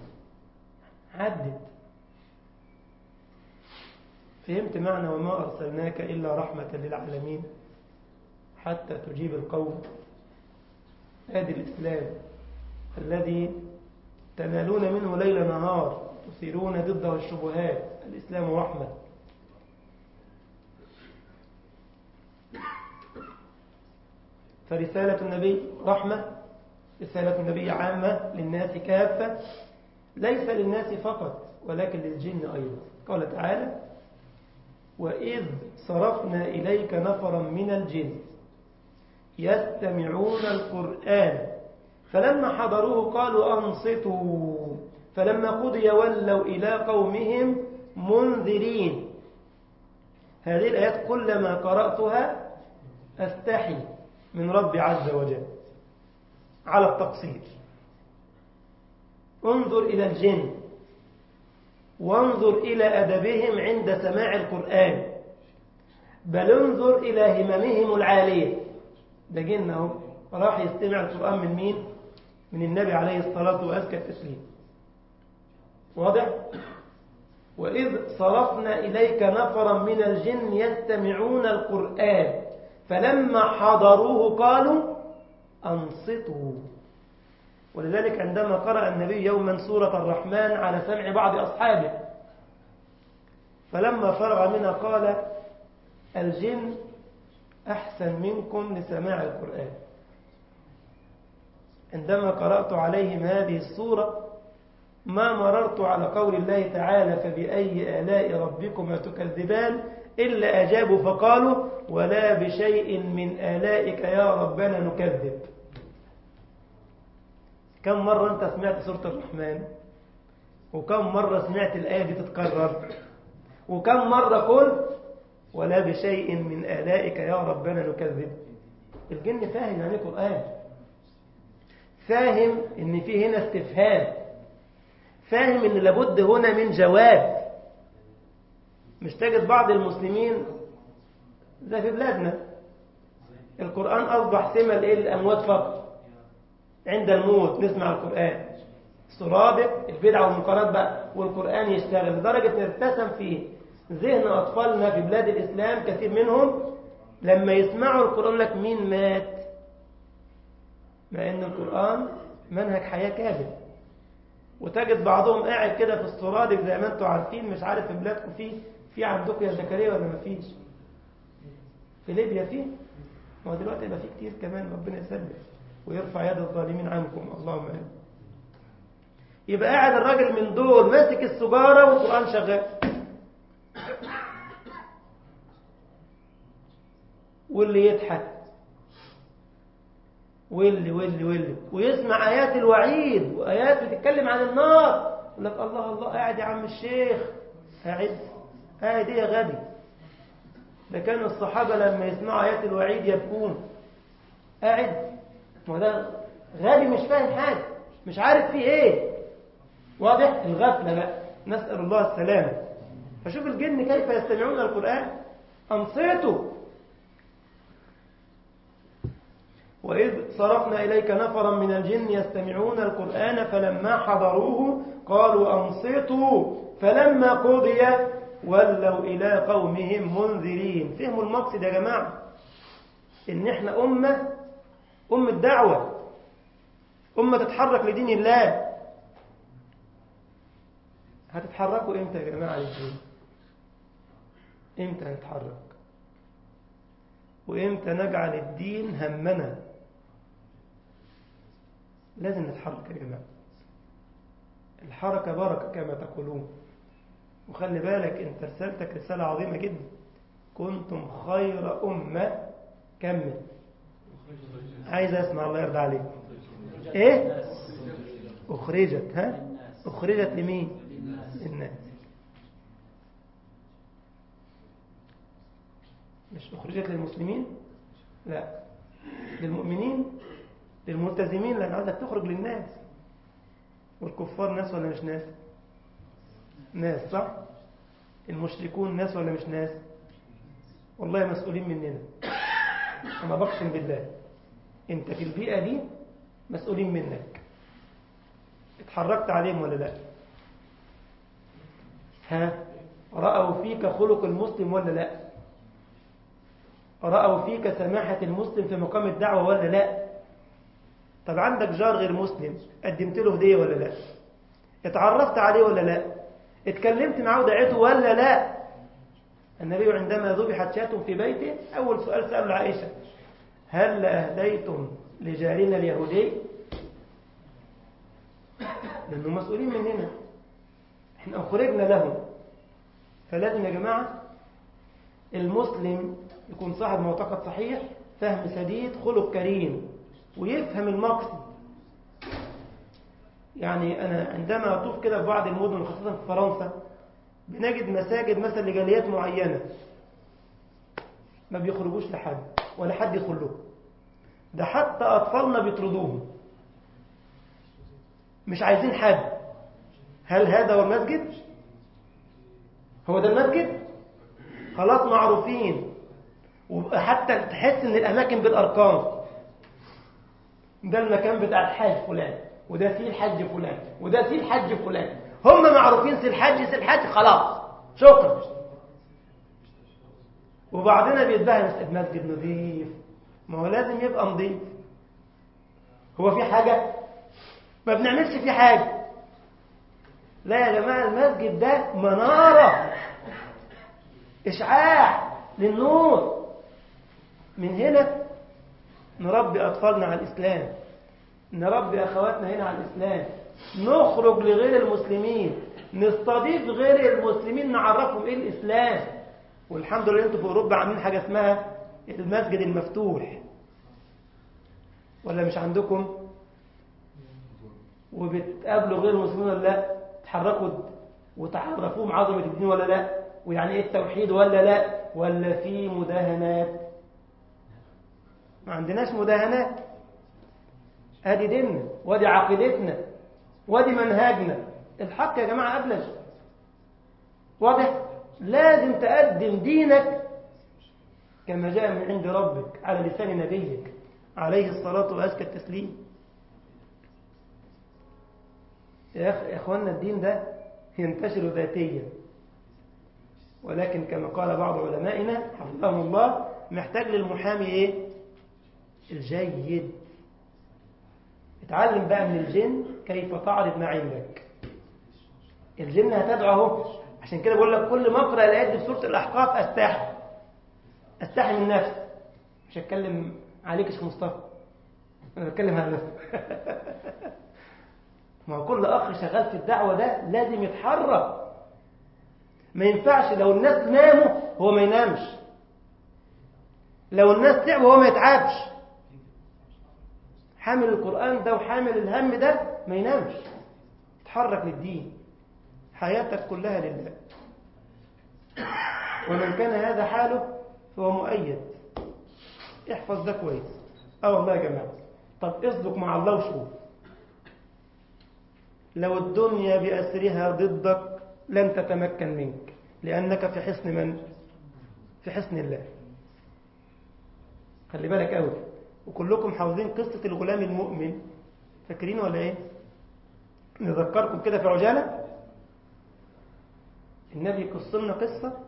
عدت. فهمت معنى وما أرسلناك إلا رحمة للعالمين حتى تجيب القوم؟ هذا الإسلام الذي تنالون منه ليل نهار، تثيرون ضده الشبهات. الإسلام رحمة. فرسالة النبي رحمة، رسالة النبي عامة للناس كافة، ليس للناس فقط ولكن للجن أيضا. قال تعالى: وإذ صرفنا إليك نفرا من الجن يستمعون القرآن فلما حضروه قالوا أنصتوا فلما قضي ولوا إلى قومهم منذرين. هذه الآيات كلما قرأتها أستحي من ربي عز وجل على التقصير. انظر إلى الجن وانظر إلى أدبهم عند سماع القرآن، بل انظر إلى هممهم العالية. ده جنه راح يستمع القرآن من مين؟ من النبي عليه الصلاة وأزكى التسليم. واضح؟ وإذ صرفنا إليك نفرا من الجن يستمعون القرآن فلما حضروه قالوا أنصتوا. ولذلك عندما قرأ النبي يوما سورة الرحمن على سمع بعض أصحابه فلما فرغ منها قال: الجن أحسن منكم لسماع القرآن. عندما قرأت عليهم هذه السورة ما مررت على قول الله تعالى: فبأي آلاء ربكما تكذبان، إلا أجابوا فقالوا: ولا بشيء من آلائك يا ربنا نكذب. كم مرة أنت سمعت سورة الرحمن؟ وكم مرة سمعت الآية دي تتكرر؟ وكم مرة قلت: ولا بشيء من آلائك يا ربنا نكذب؟ الجن فاهم يعني قرآن، فاهم إن في هنا استفهام، فاهم إن لابد هنا من جواب. مش تجد بعض المسلمين زي في بلادنا القرآن أصبح سمة للأموات فقط. عند الموت نسمع القرآن، السرادق البدع والمنكرات بقى، والقرآن يشتغل، لدرجة ان ارتسم في ذهن أطفالنا في بلاد الإسلام كثير منهم لما يسمعوا القرآن لك مين مات، مع ان القرآن منهج حياة كامل. وتجد بعضهم قاعد كده في السرادق زي ما انتم عارفين، مش عارف في بلادكم في عندكم يا زكريا ولا ما فيش؟ في ليبيا فيه، هو دلوقتي يبقى فيه كتير كمان. ربنا يسلم ويرفع يد الظالمين عنكم، اللهم آمين. يبقى قاعد الراجل من دول ماسك السجارة والقرآن شغال، واللي يضحك واللي ويسمع آيات الوعيد وآيات بتتكلم عن النار، يقول لك الله الله، قاعد يا عم الشيخ، قاعد ايه يا غبي؟ ده كانوا الصحابة لما يسمعوا آيات الوعيد يبكون. قاعد، ما ده غبي مش فاهم حاجة، مش عارف فيه ايه. واضح؟ الغفلة بقى، نسأل الله السلامة. فشوف الجن كيف يستمعون القرآن، أنصتوا. وإذ صرفنا إليك نفرا من الجن يستمعون القرآن فلما حضروه قالوا أنصتوا فلما قضي ولوا إلى قومهم منذرين. فهموا المقصد يا جماعة؟ إن إحنا أمة دعوة، أمة تتحرك لدين الله. هتتحركوا إمتى يا جماعة للدين؟ إمتى هنتحرك؟ وإمتى نجعل الدين همنا؟ لازم نتحرك يا جماعة. الحركة بركة كما تقولون. وخلي بالك انت رسالتك رسالة عظيمة جدا. كنتم خير أمة. كمل. عايز أسمع، الله يرضى عليك. إيه؟ أخرجت. ها؟ أخرجت لمين؟ للناس. مش أخرجت للمسلمين؟ لا، للمؤمنين، للملتزمين، لأن عايزك تخرج للناس. والكفار ناس ولا مش ناس؟ ناس، صح؟ المشركون ناس ولا مش ناس؟ والله مسؤولين مننا. أنا بقسم بالله أنت في البيئة دي مسؤولين منك. اتحركت عليهم ولا لا؟ ها؟ رأوا فيك خلق المسلم ولا لا؟ رأوا فيك سماحة المسلم في مقام الدعوة ولا لا؟ طب عندك جار غير مسلم، قدمت له هدية ولا لا؟ اتعرفت عليه ولا لا؟ اتكلمت معه ودعيته ولا لا؟ النبي عندما ذبحت شاة في بيته أول سؤال سأله عائشة: هل أهديتم لجارنا اليهودي؟ لأنه مسؤولين مننا، احنا أخرجنا لهم. فلازم يا جماعة المسلم يكون صاحب معتقد صحيح، فهم سديد، خلق كريم، ويفهم المقصد. يعني أنا عندما أطوف كده في بعض المدن خاصة في فرنسا بنجد مساجد مثلا لجاليات معينة ما بيخرجوش لحد ولا حد يخلوه، ده حتى أطفالنا بيطردوهم، مش عايزين حد. هل هذا هو المسجد؟ هو ده المسجد؟ خلاص معروفين، وحتى تحس ان الاماكن بالارقام. ده المكان بتاع الحاج فلان، وده فيه الحج فلان، وده فيه الحج فلان. هم معروفين سي الحج خلاص، شكرا. وبعدنا بيتباهى المسجد نظيف. ما هو لازم يبقى نظيف. هو في حاجة؟ ما بنعملش فيه حاجة. لا يا جماعة، المسجد ده منارة، إشعاع للنور. من هنا نربي أطفالنا على الإسلام، نربي أخواتنا هنا على الإسلام، نخرج لغير المسلمين، نستضيف غير المسلمين، نعرفهم إيه الإسلام. والحمد لله أنتوا في أوروبا عاملين حاجة اسمها المسجد المفتوح، ولا مش عندكم؟ وبتقابلوا غير المسلمين ولا لا؟ تحركوا وتعرفوهم عظمة الدين ولا لا؟ ويعني إيه التوحيد ولا لا؟ ولا في مداهنات؟ ما عندناش مداهنات. ادي ديننا، وادي عقيدتنا، وادي منهجنا. الحق يا جماعة أبلج. واضح؟ لازم تقدم دينك كما جاء من عند ربك على لسان نبيك عليه الصلاة وأزكى التسليم. يا أخوانا الدين ده ينتشر ذاتيا، ولكن كما قال بعض علمائنا حفظهم الله محتاج للمحامي ايه؟ الجيد. اتعلم بقى من الجن كيف تعرض ما عندك. الجن هتدعو. عشان كده بقول لك كل ما اقرا الايات دي في سوره الاحقاف استحي من نفسي. مش هتكلم عليك يا شيخ مصطفى، انا بتكلم عن نفسي. ما هو كل أخ شغال في الدعوة ده لازم يتحرك. ما ينفعش لو الناس ناموا هو ما ينامش، لو الناس تعبوا هو ما يتعبش. حامل القرآن ده وحامل الهم ده ما ينامش، يتحرك للدين، حياتك كلها لله. ومن كان هذا حاله فهو مؤيد. احفظ ده كويس. والله يا جماعة. طب اصدق مع الله وشوف، لو الدنيا بأسرها ضدك لن تتمكن منك، لأنك في حصن من؟ في حصن الله. خلي بالك قوي. وكلكم حافظين قصة الغلام المؤمن، فاكرين ولا ايه؟ نذكركم كده في عجالة. النبي يقص لنا قصة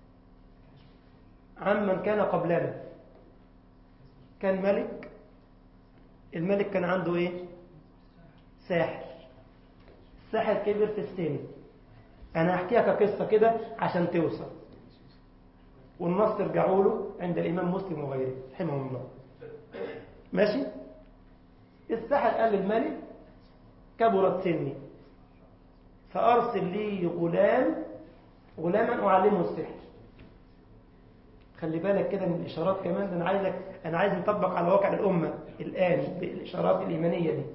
عمن كان قبلنا. كان ملك، الملك كان عنده ايه؟ ساحر. الساحر كبر في السن. انا هحكيها كقصة كده عشان توصل، والنص ترجعوا له عند الإمام مسلم وغيره رحمه الله. ماشي؟ الساحر قال للملك كبرت سني فأرسل لي غلاما أعلمه السحر. خلي بالك كده من الإشارات كمان ده. أنا عايز نطبق على واقع الأمة الآن بالإشارات الإيمانية دي.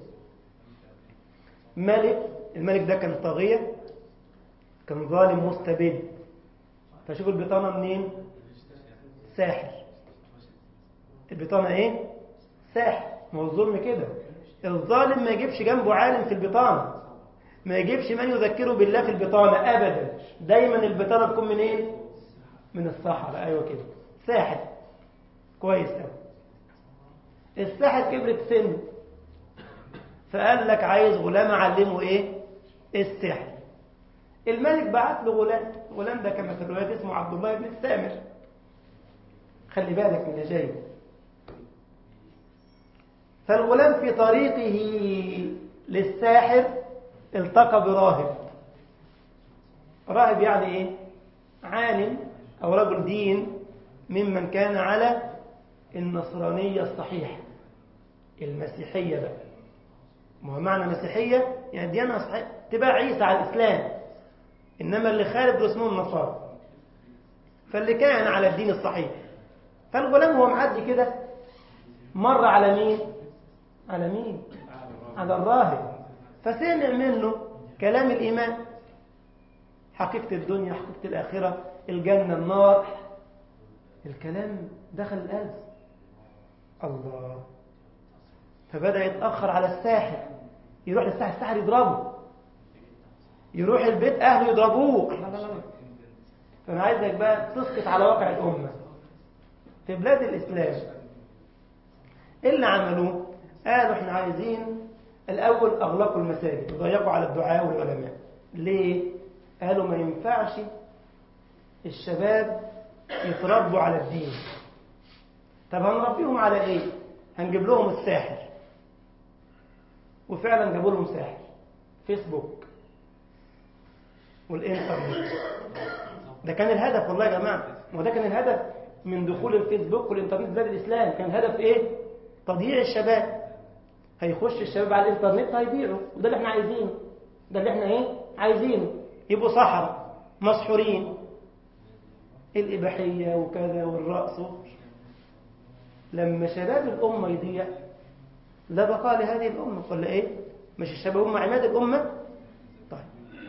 الملك ده كان طاغية، كان ظالم مستبد. فشوف البطانة منين؟ ساحر. البطانة ايه؟ ساحر. ما هو الظلم كده، الظالم ما يجيبش جنبه عالم في البطانة، ما يجيبش من يذكره بالله في البطانة أبدا. دايما البطانة تكون من ايه؟ من الصحراء. أيوة كده، ساحر كويس أوي. الساحر كبرت سن، فقال لك عايز غلام أعلمه ايه؟ السحر. الملك بعت له غلام ده كما في الروايات اسمه عبد الله بن السامر. خلي بالك من اللي جاي. فالغلام في طريقه للساحر التقى براهب. راهب يعني ايه؟ عالم او رجل دين ممن كان على النصرانية الصحيحة، المسيحية بقى. ما هو معنى مسيحية يعني ديانة صحيحة، تبع عيسى على الإسلام، إنما اللي خالف اسمه النصارى. فاللي كان على الدين الصحيح. فالغلام هو معدي كده مر على مين؟ على الراهب. فسمع منه كلام الإيمان، حقيقة الدنيا، حقيقة الآخرة، الجنة، النار. الكلام دخل القلب. الله. فبدأ يتأخر على الساحر، يروح للساحر، الساحر يضربه، يروح البيت أهله يضربوه. لا. فأنا عايزك بقى تسقط على واقع الأمة في بلاد الإسلام. إيه اللي عملوه؟ قالوا احنا عايزين الأول أغلقوا المساجد وضيقوا على الدعاء والعلماء. ليه؟ قالوا ما ينفعش الشباب يتربوا على الدين. طب هنربيهم على ايه؟ هنجيب لهم الساحر. وفعلا جابوا لهم ساحر. فيسبوك والإنترنت. ده كان الهدف والله يا جماعة. وده كان الهدف من دخول الفيسبوك والإنترنت بلاد الإسلام. كان الهدف ايه؟ تضييع الشباب. هيخش الشباب على الإنترنت هيبيعوا، وده اللي احنا عايزينه. ده اللي احنا ايه؟ عايزينه. يبقوا سحرة مسحورين، الإباحية وكذا والرأس. لما شباب الأمة يضيع لا بقاء لهذه الأمة، ولا إيه؟ مش الشباب هم عماد الأمة؟ طيب،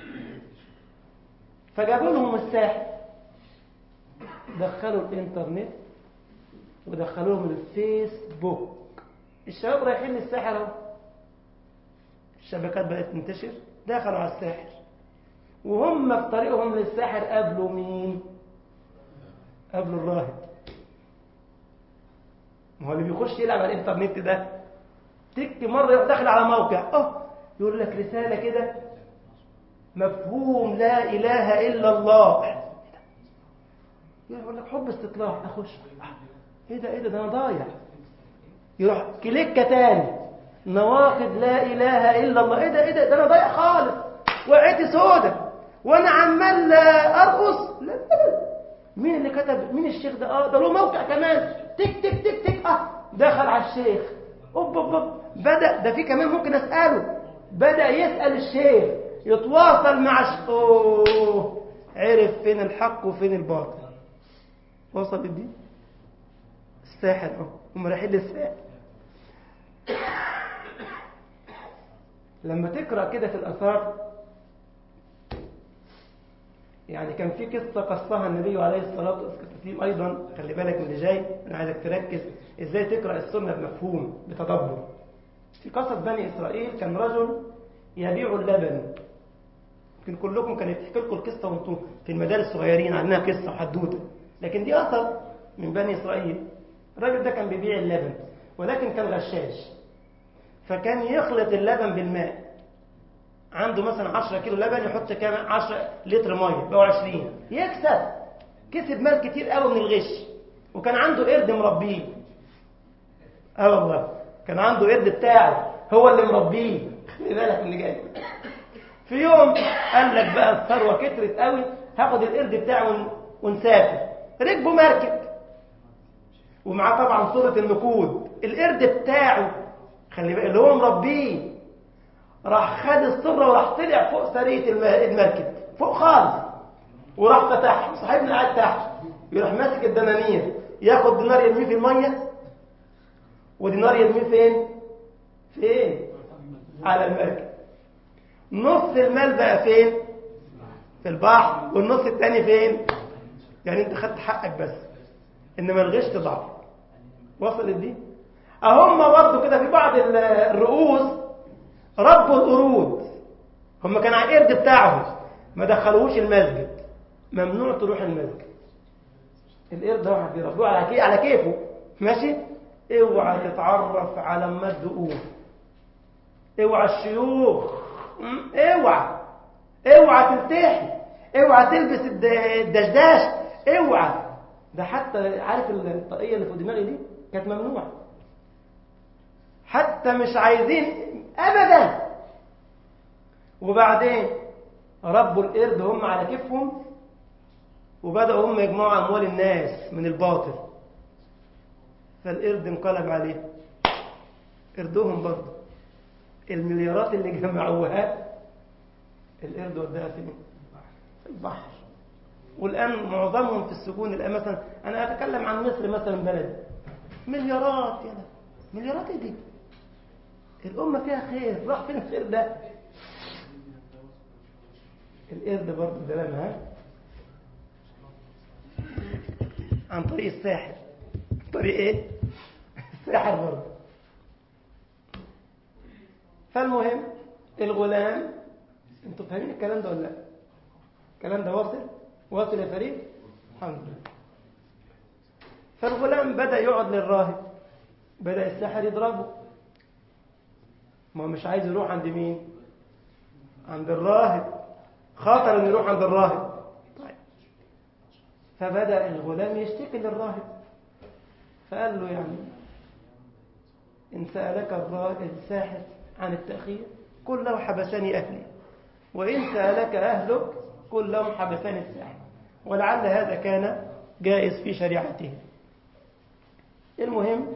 فجابوا لهم الساحر، دخلوا الإنترنت ودخلوا لهم الفيسبوك. الشباب رايحين للساحر اهو، الشبكات بدأت تنتشر، دخلوا على الساحر. وهم في طريقهم للساحر قابلوا مين؟ قابلوا الراهب. ما هو اللي بيخش يلعب على الانترنت ده تك مرة يروح داخل على موقع يقول لك رسالة كده مفهوم لا إله إلا الله. يقول لك حب استطلاع، أخش إيه ده أنا ضايع. يروح كليكة تاني نواقض لا إله إلا الله. إيه ده أنا ضايع خالص، وقعتي سودة وأنا عمال أرقص. لا. مين اللي كتب؟ مين الشيخ ده؟ ده له موقع كمان. تك تك تك تك دخل على الشيخ. بدأ ده في كمان ممكن أسأله بدأ يسأل الشيخ، يتواصل مع عرف فين الحق وفين الباطل. وصل للدين الساحر هم رايحين للساحر. لما تقرأ كده في الآثار، يعني كان في قصة قصها النبي عليه الصلاة والسلام أيضا. خلي بالك من اللي جاي، أنا عايزك تركز إزاي تقرأ السنة بمفهوم بتدبر. في قصة بني إسرائيل كان رجل يبيع اللبن. يمكن كلكم كان يحكي لكم القصة وانتم في المدارس الصغيرين، عنها قصة وحدوتة، لكن دي أثر من بني إسرائيل. الراجل ده كان بيبيع اللبن، ولكن كان غشاش، فكان يخلط اللبن بالماء. عنده مثلا 10 كيلو لبن، يحط كام 10 لتر ميه، بقوا 20. كسب مال كتير قوي من الغش. وكان عنده قرد مربيه. والله كان عنده قرد بتاعه هو اللي مربيه. خلي بالك من اللي جاي. في يوم قال لك بقى الثروه كترت قوي، هاخد القرد بتاعه ونسافر. ركبوا مركب ومعاه طبعا صوره النقود. القرد بتاعه خلي بالك اللي هو مربيه راح خد الصرة وراح طلع فوق سرية المركب فوق خالص، وراح فتح. صاحبنا قاعد تحت، يروح ماسك الدنانير، ياخد دينار يرميه في المية، ودينار يرميه فين على المركب. نص المال بقى فين؟ في البحر، والنص التاني فين؟ يعني انت خدت حقك بس، انما الغش تضعف. وصلت دي؟ اهم برضه كده في بعض الرؤوس ربوا القرود. هم كان على القرد بتاعهم، ما دخلوهوش المسجد، ممنوع تروح المسجد. القرد ده واحد بيربوه على كيفه ماشي. اوعى تتعرف على امات دقوق، اوعى الشيوخ، اوعى تلتحي، اوعى تلبس الدشداش، اوعى. ده حتى عارف الطاقية اللي فوق دماغي دي كانت ممنوعة، حتى مش عايزين ابدا. وبعدين ربوا القرد هم على كيفهم، وبدأوا هم يجمعوا أموال الناس من الباطل. فالقرد انقلب عليه قردهم برضه. المليارات اللي جمعوها القرد وداها فين؟ في البحر. والآن معظمهم في السجون. الآن مثلا أنا أتكلم عن مصر مثلا، بلد مليارات. يلا مليارات ايه دي؟ الأمة فيها خير، راح فين الخير ده؟ القرد برضه دلالها عن طريق الساحر. طريق ايه؟ الساحر برضه. فالمهم الغلام، انتوا فاهمين الكلام ده ولا لا؟ الكلام ده واصل يا فريد؟ الحمد لله. فالغلام بدأ يقعد للراهب، بدأ الساحر يضربه. ما هو مش عايز يروح عند مين؟ عند الراهب، خاطر ان يروح عند الراهب. طيب. فبدأ الغلام يشتكي للراهب، فقال له يعني إن سألك الساحر عن التأخير قل له حبسني أهلي، وإن سألك أهلك قل لهم حبسني الساحر، ولعل هذا كان جائز في شريعته. المهم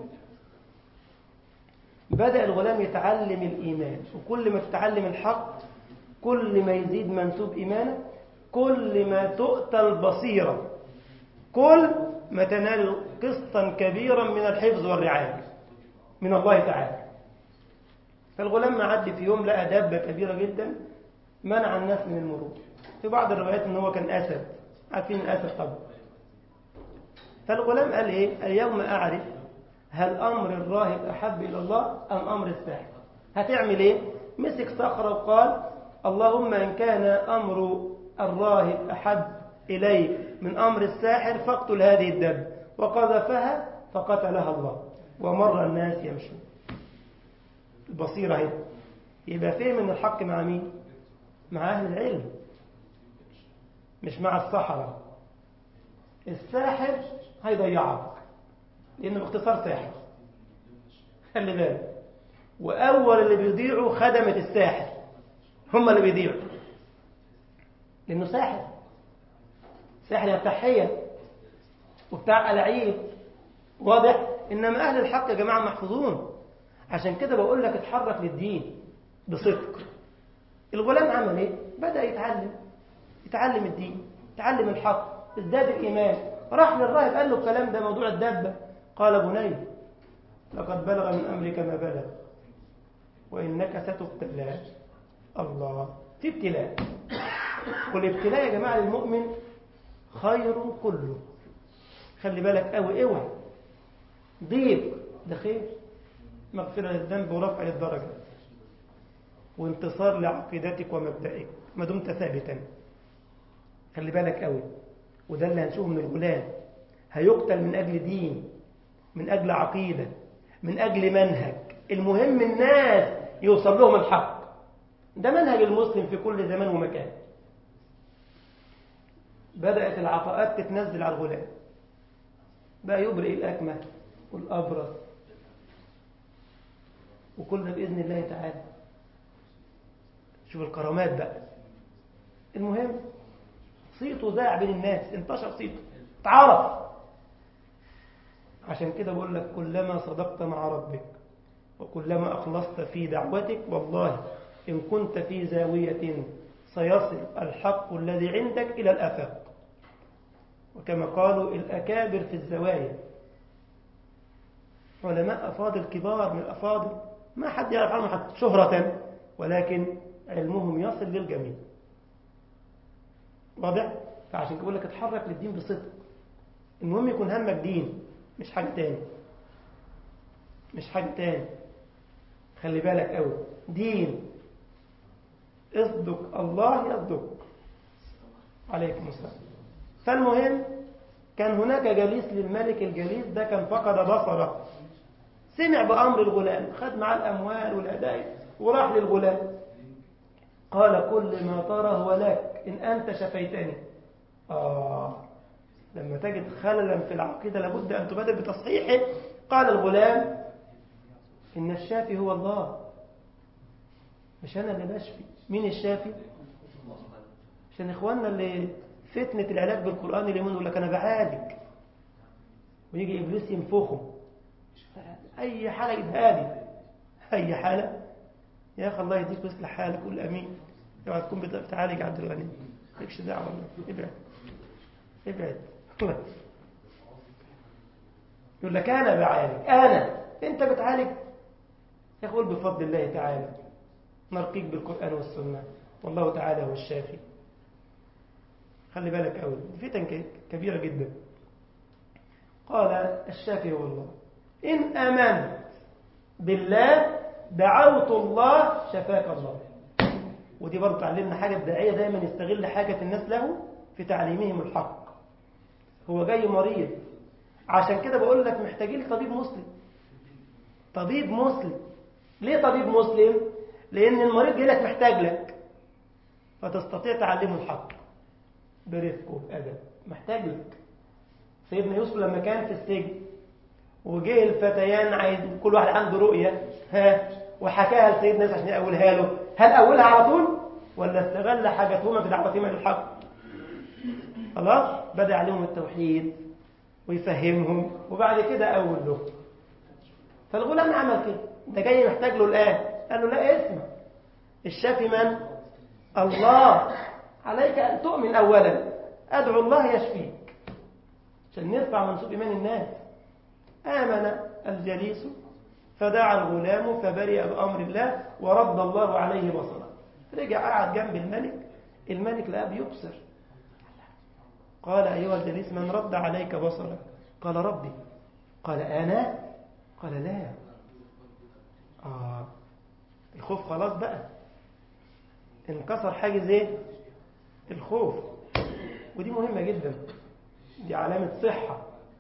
بدأ الغلام يتعلم الإيمان، وكل ما تتعلم الحق كل ما يزيد منسوب إيمانك، كل ما تؤتى البصيرة، كل ما تنال قسطا كبيرا من الحفظ والرعاية من الله تعالى. فالغلام معدي في يوم لقى دابة كبيرة جدا منع الناس من المرور. في بعض الروايات ان هو كان أسد، عارفين الأسد طبعا. فالغلام قال ايه؟ اليوم أعرف هل أمر الراهب أحب إلى الله أم أمر الساحر. هتعمل ايه؟ مسك صخرة وقال اللهم إن كان أمر الراهب أحب إليك من أمر الساحر فاقتل هذه الدابة، وقذفها فقتلها الله، ومر الناس يمشون. البصيرة هي يبقى فهم ان الحق مع مين؟ مع أهل العلم، مش مع السحرة. الساحر هيضيعك لأنه باختصار ساحر، خلي بالك. وأول اللي بيضيعوا خدمة الساحر، هم اللي بيضيعوا لأنه ساحر يا بتاع حيل وبتاع ألاعيب، واضح؟ إنما أهل الحق يا جماعة محفوظون. عشان كده بقول لك اتحرك للدين، بصدق. الغلام عمل ايه؟ بدأ يتعلم الدين، يتعلم الحق، ازداد الإيمان. راح للراهب قال له الكلام ده موضوع الدابة. قال بني لقد بلغ من أمرك ما بلغ وإنك ستبتلى. الله، في ابتلاء. والابتلاء يا جماعة للمؤمن خير كله. خلي بالك قوي، اوعى ضيق ده خير، مغفرة للذنب ورفع للدرجة وانتصار لعقيدتك ومبدئك ما دمت ثابتا. خلي بالك قوي. وده اللي هنشوفه من الغلام، هيقتل من أجل دين، من أجل عقيدة، من أجل منهج. المهم الناس يوصل لهم الحق. ده منهج المسلم في كل زمان ومكان. بدأت العطاءات تتنزل على الغلام، بقى يبرئ الأكمه والأبرص، وكل ده بإذن الله تعالى. شوف الكرامات بقى. المهم صيته ذاع بين الناس، انتشر صيته، اتعرف. عشان كده بقول لك كلما صدقت مع ربك وكلما أخلصت في دعوتك، والله إن كنت في زاوية سيصل الحق الذي عندك إلى الآفاق. وكما قالوا الأكابر في الزوايا، علماء أفاضل كبار من الأفاضل ما حد يعرف عنهم حتى شهرة، ولكن علمهم يصل للجميع. واضح؟ فعشان كده بقول لك اتحرك للدين بصدق. المهم يكون همك دين، مش حاجة تاني، مش حاجة تاني. خلي بالك قوي، دين. اصدق الله يصدق. عليكم السلام. فالمهم كان هناك جليس للملك. الجليس ده كان فقد بصره، سمع بأمر الغلام، خد معاه الأموال والهدايا وراح للغلام. قال كل ما ترى هو لك إن أنت شفيتني. لما تجد خللا في العقيدة لابد أن تبادر بتصحيحه. قال الغلام إن الشافي هو الله، مش أنا اللي بشفي. مين الشافي؟ عشان إخواننا اللي فتنة العلاج بالقرآن اللي يقول لك أنا بعالج، ويجي إبليس ينفخه أي حالة يبهالي، أي حالة. يا أخي الله يديك ويصلح حالك، قول أمين. اوعى تكون بتعالج عبد الغني، مالكش دعوة والله. ابعد. يقول لك أنا بعالج. أنت بتعالج يا أخي، قول بفضل الله تعالى نرقيك بالقرآن والسنة، والله تعالى هو الشافي. خلي بالك أوي، فتن كبيرة جدا. قال الشافي هو الله، إن آمنت بالله دعوت الله شفاك الله. ودي برضه تعلمنا حاجة. الداعية دايما يستغل حاجة الناس له في تعليمهم الحق. هو جاي مريض، عشان كده بقول لك محتاجين طبيب مسلم. طبيب مسلم. ليه طبيب مسلم؟ لأن المريض جاي لك محتاج لك، فتستطيع تعلمه الحق برفق وبأدب. محتاج لك. سيدنا يوسف لما كان في السجن وجه الفتيان عايز كل واحد عنده رؤية وحكاها لسيدنا يوسف عشان يقولها له، هل أولها على طول ولا استغل حاجتهما في دعوتهما للحق؟ خلاص بدأ عليهم التوحيد ويفهمهم، وبعد كده أول له. فالغلام عمل كده، ده جاي محتاج له الآن. قال له لا، اسمع، الشافي من؟ الله. عليك أن تؤمن أولا، أدعو الله يشفيك، عشان نرفع منسوب إيمان الناس. آمن الجليس فدعا الغلام فبرئ بأمر الله ورد الله عليه بصره. رجع قعد جنب الملك. الملك لقاه بيبصر. قال أيها الجليس من رد عليك بصرك؟ قال ربي. قال أنا؟ قال لا. الخوف خلاص بقى انكسر حاجز ايه؟ الخوف. ودي مهمة جدا، دي علامة صحة.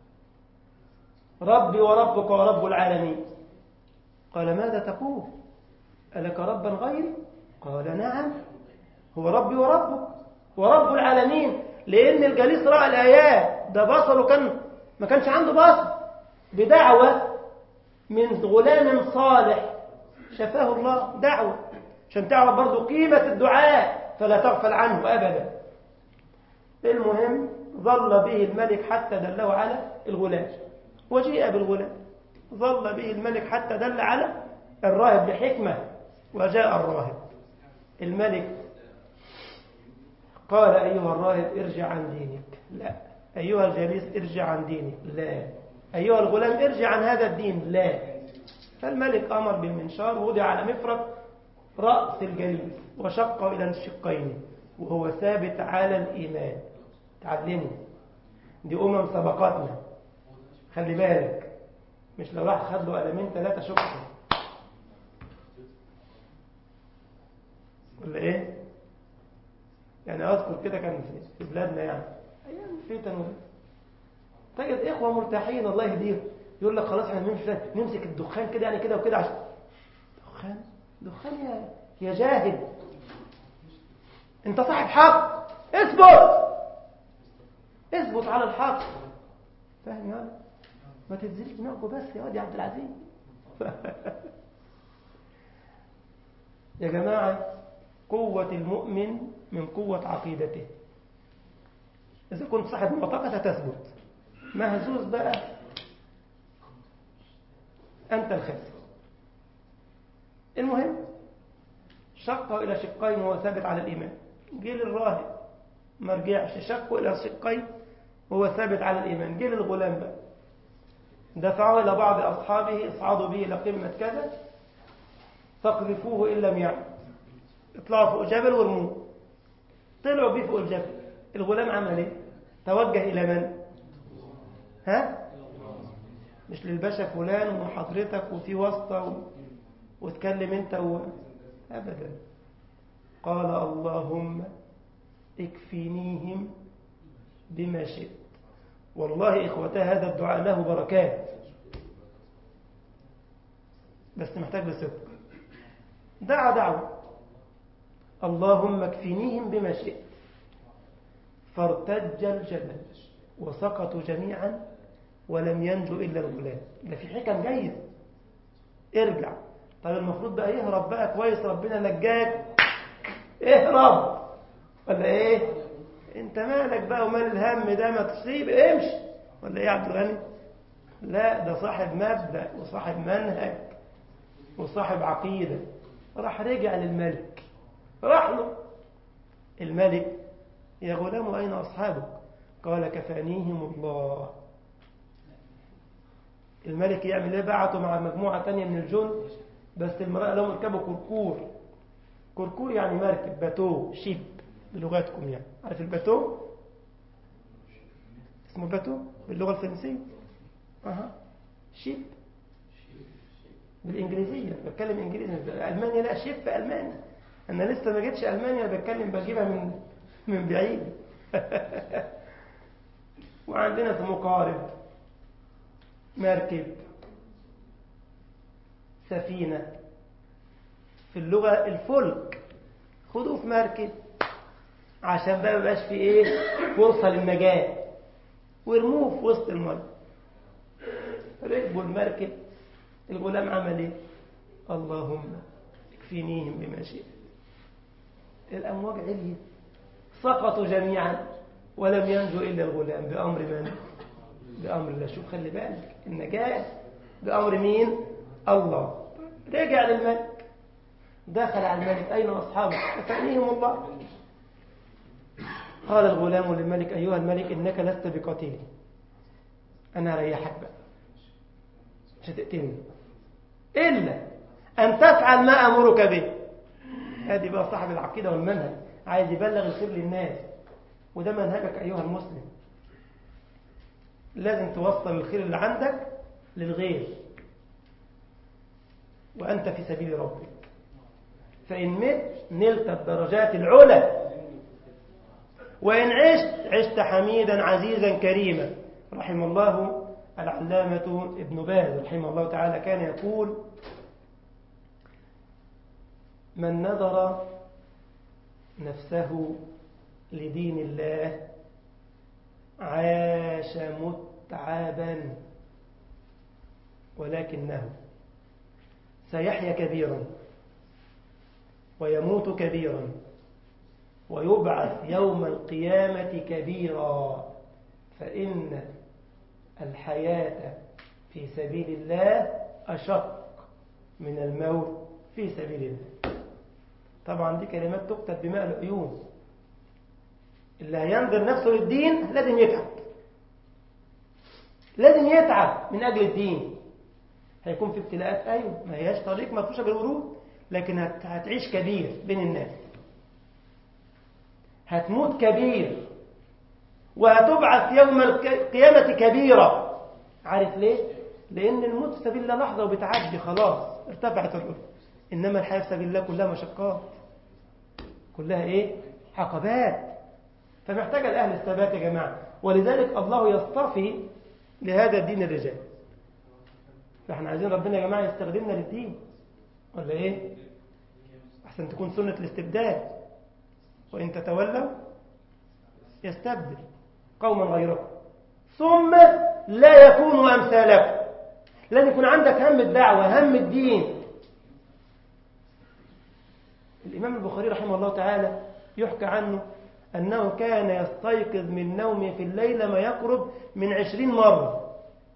ربي وربك ورب العالمين. قال ماذا تقول؟ ألك ربا غيري؟ قال نعم، هو ربي وربك ورب العالمين. لأن الجليس رأى الآيات، ده بصره ما كانش عنده بصر. بدعوة من غلام صالح شفاه الله، دعوة عشان تعرف برضو قيمة الدعاء، فلا تغفل عنه أبدا. المهم ظل به الملك حتى دله على الغلام، وجيء بالغلام. ظل به الملك حتى دل على الراهب بحكمة وجاء الراهب. الملك قال أيها الراهب ارجع عن دينك. لا. أيها الجليس ارجع عن دينك. لا. أيها الغلام ارجع عن هذا الدين. لا. فالملك أمر بالمنشار ووضع على مفرق رأس الجليس وشقه إلى الشقين وهو ثابت على الإيمان. تعلموا، دي سبقتنا، خلي بالك، مش لو راح خد له قلمين 3 شكرا ولا ايه. يعني اذكر كده كان في بلادنا يعني ايام فتن تجد اخوه مرتاحين الله يهديهم، يقول لك خلاص احنا نمسك الدخان كده يعني كده وكده عشان دخان يا جاهل، انت صاحب حق، اثبت على الحق، فاهم يا ولد؟ ما تنزلش دماغه بس يا واد يا عبد العزيز. يا جماعه، قوه المؤمن من قوه عقيدته. اذا كنت صاحب معتقد هتثبت، مهزوز بقى انت الخاسر. المهم شقه الى شقين وهو ثابت على الايمان. جه للراهب ما رجعش، شقه الى شقين وهو ثابت على الايمان. جه للغلام بقى، دفعوه الى بعض اصحابه اصعدوا به الى قمه كذا فاقذفوه ان لم يعد، اطلعوا فوق جبل وارموه. طلعوا بيه فوق الجبل. الغلام عمل ايه؟ توجه الى من؟ ها؟ مش للباشا فلان وحضرتك وفي واسطه وتكلم انت ابدا. قال اللهم اكفنيهم بما شئت. والله إخوتاه هذا الدعاء له بركات، بس محتاج بصدق. دعوة اللهم اكفنيهم بما شئت. فارتج الجبل وسقطوا جميعا ولم ينجو إلا الغلام. ده في حكم جيد. ارجع. طيب المفروض بقى يهرب بقى كويس، ربنا نجاك، اهرب ولا ايه؟ انت مالك بقى ومال الهم ده، ما تصيب امشي ولا ايه يا عبد الغني؟ لا، ده صاحب مبدأ وصاحب منهج وصاحب عقيدة. راح رجع للملك، راح له الملك: يا غلام أين أصحابك؟ قال كفانيهم الله. الملك يعمل ايه؟ بعته مع مجموعة تانية من الجند، بس المرأة لهم يركبوا كركور. كركور يعني مركب، باتو، شيب بلغتكم يعني. عارف الباتو؟ اسمه باتو باللغة الفرنسية. شيب بالإنجليزية، بتكلم إنجليزي. ألمانيا لا، شيب في ألمانيا. أنا لسه ما جيتش ألمانيا، بتكلم بجيبها من بعيد. وعندنا في مقارب مركب، سفينة، في اللغة الفلك. خدوه في مركب عشان بقى مبقاش في ايه فرصة للنجاة، وارموه في وسط الماء. ركبوا المركب. الغلام عمل ايه؟ اللهم اكفنيهم بما شئت. الأمواج عليت، سقطوا جميعا ولم ينجو إلا الغلام. بأمر من؟ بأمر الله. شوف خلي بالك، النجاة بأمر مين؟ الله. رجع للملك، دخل على الملك: أين أصحابك؟ كفانيهم الله. قال الغلام للملك: أيها الملك إنك لست بقتيل، أنا أريحك بقى، مش هتقتلني إلا أن تفعل ما أمرك به. هذه بقى صاحب العقيدة والمنهج، عايز يبلغ الخير للناس، وده منهجك أيها المسلم. لازم توصل الخير اللي عندك للغير وأنت في سبيل ربك. فإن مت نلت الدرجات العلى، وإن عشت حميدا عزيزا كريما. رحم الله العلامة ابن باز رحمه الله تعالى كان يقول: من نذر نفسه لدين الله عاش متعبا، ولكنه سيحيا كبيرا ويموت كبيرا ويبعث يوم القيامة كبيرا. فإن الحياة في سبيل الله أشق من الموت في سبيل الله. طبعا دي كلمات تكتب بماء العيون. اللي هينظر نفسه للدين لازم يتعب، لازم يتعب من أجل الدين. هيكون في ابتلاءات، أيوة، ما هياش طريق مفروشة بالورود، لكن هتعيش كبير بين الناس، هتموت كبير، وهتبعث يوم القيامة كبيرة. عارف ليه؟ لأن الموت في سبيل الله لحظة وبتعدي خلاص، ارتفعت الروح. إنما الحياة في سبيل الله كلها مشقات، كلها إيه؟ عقبات. فمحتاجة الأهل الثبات يا جماعة. ولذلك الله يصطفي لهذا الدين الرجال. فاحنا عايزين ربنا يا جماعة يستخدمنا للدين، ولا إيه؟ أحسن تكون سنة الاستبداد. وإن تتولوا يستبدل قوما غيركم ثم لا يكونوا أمثالكم. لازم يكون عندك هم الدعوة، هم الدين. الإمام البخاري رحمه الله تعالى يحكى عنه أنه كان يستيقظ من نومه في الليلة ما يقرب من 20 مرة.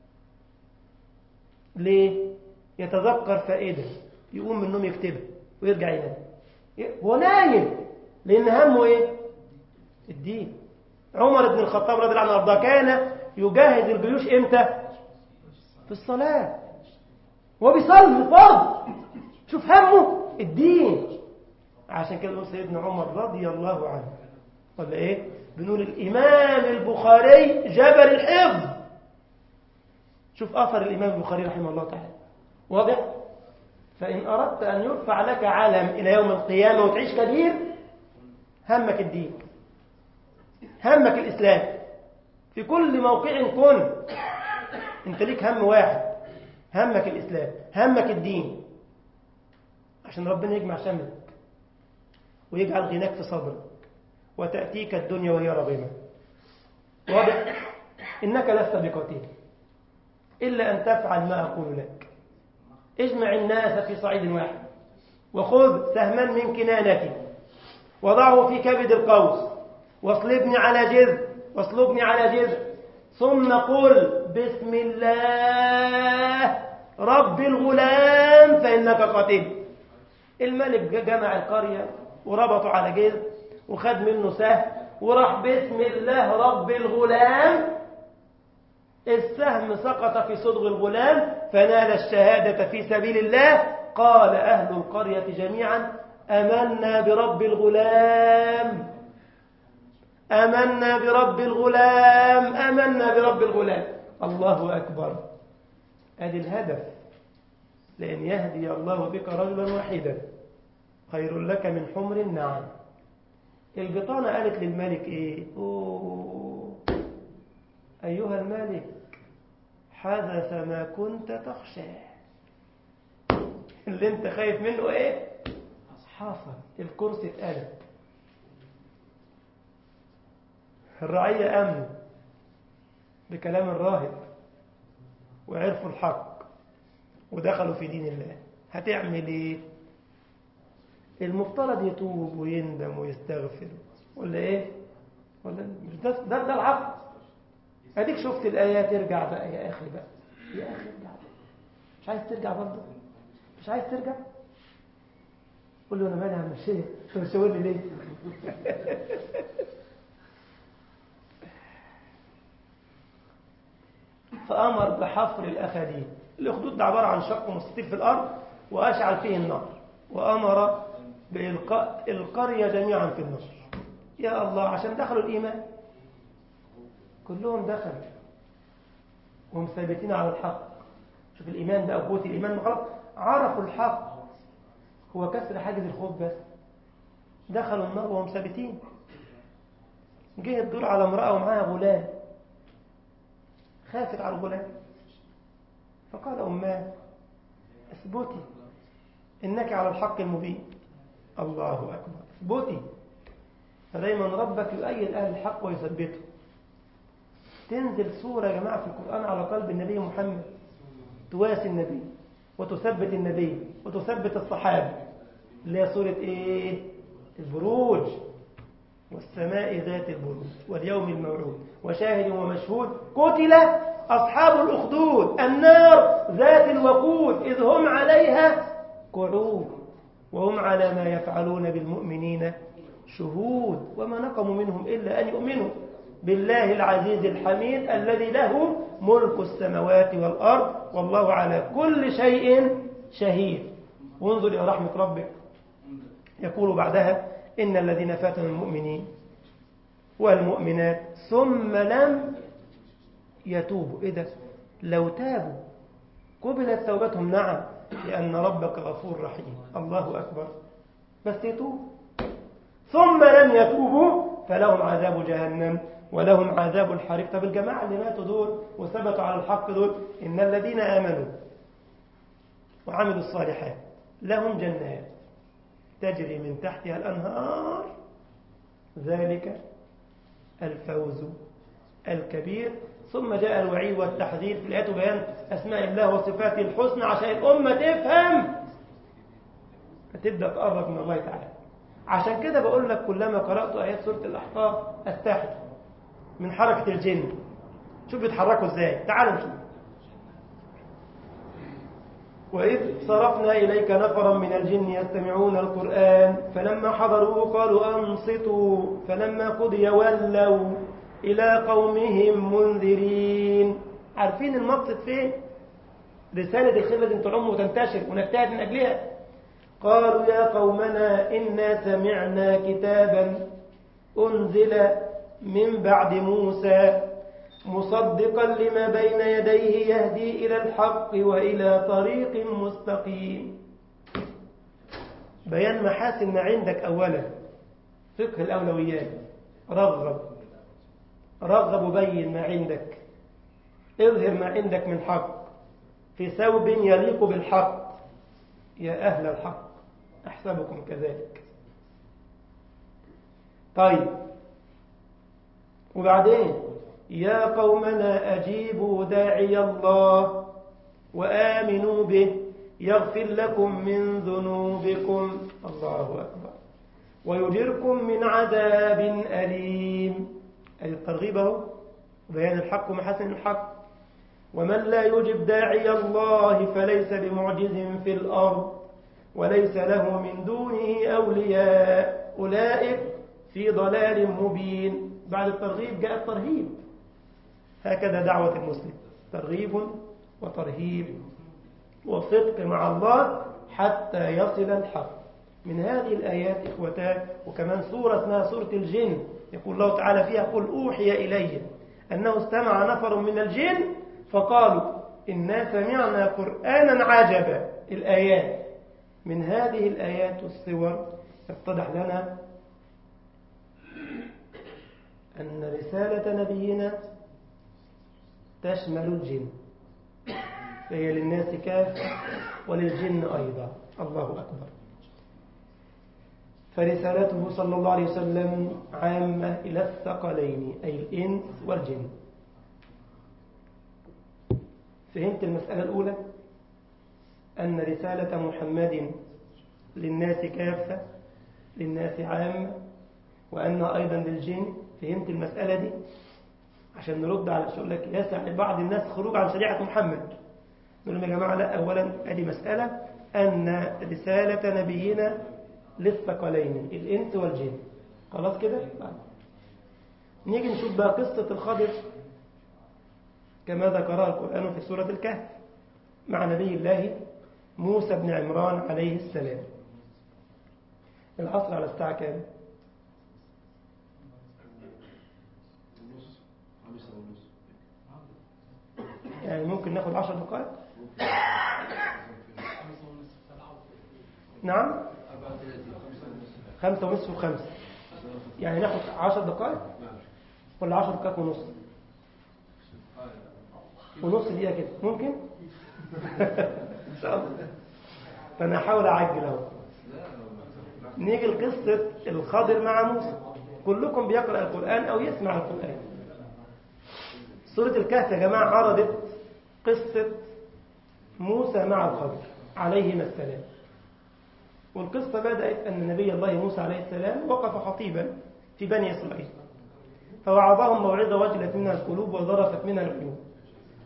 ليه؟ يتذكر فائدة، يقوم من النوم يكتبها ويرجع ينام. هو نايم لأن همه إيه؟ الدين. عمر بن الخطاب رضي الله عنه وارضاه كان يجهز الجيوش إمتى؟ في الصلاة، هو بيصلي الفرض. شوف همه الدين. عشان كده نقول سيدنا عمر رضي الله عنه، ولا إيه؟ بنقول الإمام البخاري جبل الحفظ. شوف أثر الإمام البخاري رحمه الله تعالى، واضح؟ فإن أردت أن يرفع لك علم إلى يوم القيامة وتعيش كبير، همك الدين، همك الإسلام. في كل موقع كن أنت ليك هم واحد، همك الإسلام، همك الدين، عشان ربنا يجمع شملك ويجعل غناك في صدرك وتأتيك الدنيا وهي رغمة. واضح؟ إنك لست بقتيل إلا أن تفعل ما أقول لك. اجمع الناس في صعيد واحد، وخذ سهما من كنانتي وضعه في كبد القوس، واصلبني على جذع، ثم قل بسم الله رب الغلام فإنك قتيل. الملك جمع القرية وربطه على جذع وخد منه سهم وراح بسم الله رب الغلام. السهم سقط في صدغ الغلام فنال الشهادة في سبيل الله. قال أهل القرية جميعا آمنا برب الغلام، آمنا برب الغلام، آمنا برب الغلام. الله أكبر. هذا الهدف، لأن يهدي الله بك رجلا واحدا خير لك من حمر النعم. البطانة قالت للملك إيه؟ أيها الملك، حدث ما كنت تخشى. اللي انت خايف منه ايه؟ حصل. الكرسي اتقلب. الرعية أمنوا بكلام الراهب وعرفوا الحق ودخلوا في دين الله. هتعمل ايه؟ المفترض يتوب ويندم ويستغفر، ولا ايه؟ ولا ده العقل. اديك شفت الآيات. ارجع بقى يا أخي، بقى يا أخي ارجع بقى. مش عايز ترجع برضه؟ مش عايز ترجع؟ قول له أنا مالي عم الشيخ، أنت بتشاورني ليه؟ فأمر بحفر الأخاديد. الأخدود ده عبارة عن شق مستطيل في الأرض وأشعل فيه النار، وأمر بإلقاء القرية جميعا في النار. يا الله، عشان دخلوا الإيمان. كلهم دخلوا وهم ثابتين على الحق. شوف الإيمان ده، قوة الإيمان خلاص عرفوا الحق، هو كسر حاجز الخوف بس. دخلوا النار وهم ثابتين. جه الدور على امرأة ومعها غلام، خافت على الغلام، فقال أماه اثبتي إنك على الحق المبين. الله أكبر، اثبتي. فدايما ربك يؤيد أهل الحق ويثبته. تنزل سورة يا جماعة في القرآن على قلب النبي محمد تواسي النبي وتثبت النبي وتثبت الصحابة، اللي هي سورة إيه؟ البروج. والسماء ذات البروج واليوم الموعود وشاهد ومشهود. قتل أصحاب الأخدود النار ذات الوقود إذ هم عليها قعود. وهم على ما يفعلون بالمؤمنين شهود وما نقموا منهم إلا أن يؤمنوا بالله العزيز الحميد الذي له ملك السماوات والأرض والله على كل شيء شهيد. وانظر إلى رحمة ربك، يقول بعدها إن الذين فاتنوا المؤمنين والمؤمنات ثم لم يتوبوا. إيه ده؟ لو تابوا قبلت توبتهم. نعم، لأن ربك غفور رحيم. الله أكبر. بس يتوب ثم لم يتوبوا فلهم عذاب جهنم ولهم عذاب الحريق. طب الجماعة اللي ماتوا دول وثبتوا على الحق دول، إن الذين آمنوا وعملوا الصالحات لهم جنات تجري من تحتها الأنهار ذلك الفوز الكبير. ثم جاء الوعيد والتحذير في الآيات بيان أسماء الله وصفاته الحسنى عشان الأمة تفهم فتبدأ تقرب من الله تعالى. عشان كده بقول لك كلما قرأت آيات سورة الأحقاف أستحي من حركة الجن. شوف بيتحركوا ازاي، تعالوا نشوف. وإذ صرفنا إليك نفرا من الجن يستمعون القرآن فلما حضروه قالوا أنصتوا فلما قضي ولوا إلى قومهم منذرين. عارفين المقصد فين؟ رسالة الخير لازم تعم وتنتشر ونجتهد من أجلها. قالوا يا قومنا إنا سمعنا كتابا أنزل من بعد موسى مصدقا لما بين يديه يهدي إلى الحق وإلى طريق مستقيم. بيان محاسن ما عندك أولا، فقه الأولويات. رغب وبين ما عندك، اظهر ما عندك من حق في ثوب يليق بالحق. يا أهل الحق أحسبكم كذلك. طيب وبعدين يا قومنا أجيبوا داعي الله وآمنوا به يغفر لكم من ذنوبكم الله أكبر ويجركم من عذاب أليم. أي الترغيب اهو، بيان الحق ومحاسن الحق. ومن لا يجب داعي الله فليس بمعجز في الأرض وليس له من دونه أولياء أولئك في ضلال مبين. بعد الترغيب جاء الترهيب. هكذا دعوة المسلم، ترغيب وترهيب وصدق مع الله حتى يصل الحق. من هذه الآيات إخوتان وكمان سورة اسمها سورة الجن، يقول الله تعالى فيها قل أوحي إلي أنه استمع نفر من الجن فقالوا إنا سمعنا قرآنا عجبا. الآيات من هذه الآيات والصور يتضح لنا أن رسالة نبينا تشمل الجن، فهي للناس كافة وللجن أيضا. الله أكبر. فرسالته صلى الله عليه وسلم عامة إلى الثقلين أي الإنس والجن. فهمت المسألة الأولى؟ أن رسالة محمد للناس كافة، للناس عامة، وأنها أيضا للجن. فهمت المسألة دي؟ عشان نرد على سؤال لك يسع بعض الناس خروج عن شريعة محمد. نقول لهم يا جماعة لا، أولا هذه مسألة أن رسالة نبينا للثقلين الإنس والجن. خلاص كده؟ نيجي نشوف بقى قصة الخضر كما ذكرها القرآن في سورة الكهف مع نبي الله موسى بن عمران عليه السلام. العصر على الساعة كام؟ يعني ممكن ناخد 10 دقائق. نعم 5:30 و5، يعني ناخد 10 دقائق ولا 10 دقائق ونص؟ ونص دقيقة كده ممكن؟ إن شاء الله. فأنا أحاول أعجل أهو. نيجي لقصة الخضر مع موسى. كلكم بيقرأ القرآن أو يسمع القرآن. سورة الكهف يا جماعة عرضت قصة موسى مع الخضر عليهما السلام. والقصة بدأت أن نبي الله موسى عليه السلام وقف خطيبا في بني إسرائيل فوعظهم موعظة وجلت منها القلوب وذرفت منها العيون.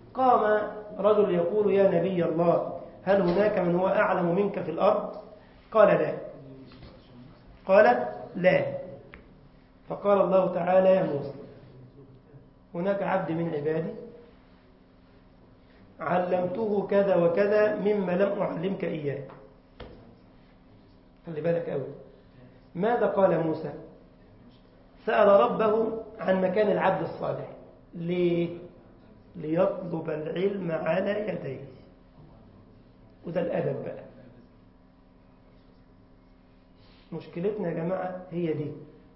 قام رجل يقول يا نبي الله هل هناك من هو أعلم منك في الأرض؟ قال لا. قال لا. فقال الله تعالى يا موسى هناك عبد من عبادي علمته كذا وكذا مما لم أعلمك إياه. خلي بالك أوي. ماذا قال موسى؟ سأل ربه عن مكان العبد الصالح. ليه؟ ليطلب العلم على يديه. وده الأدب بقى. مشكلتنا يا جماعة هي دي.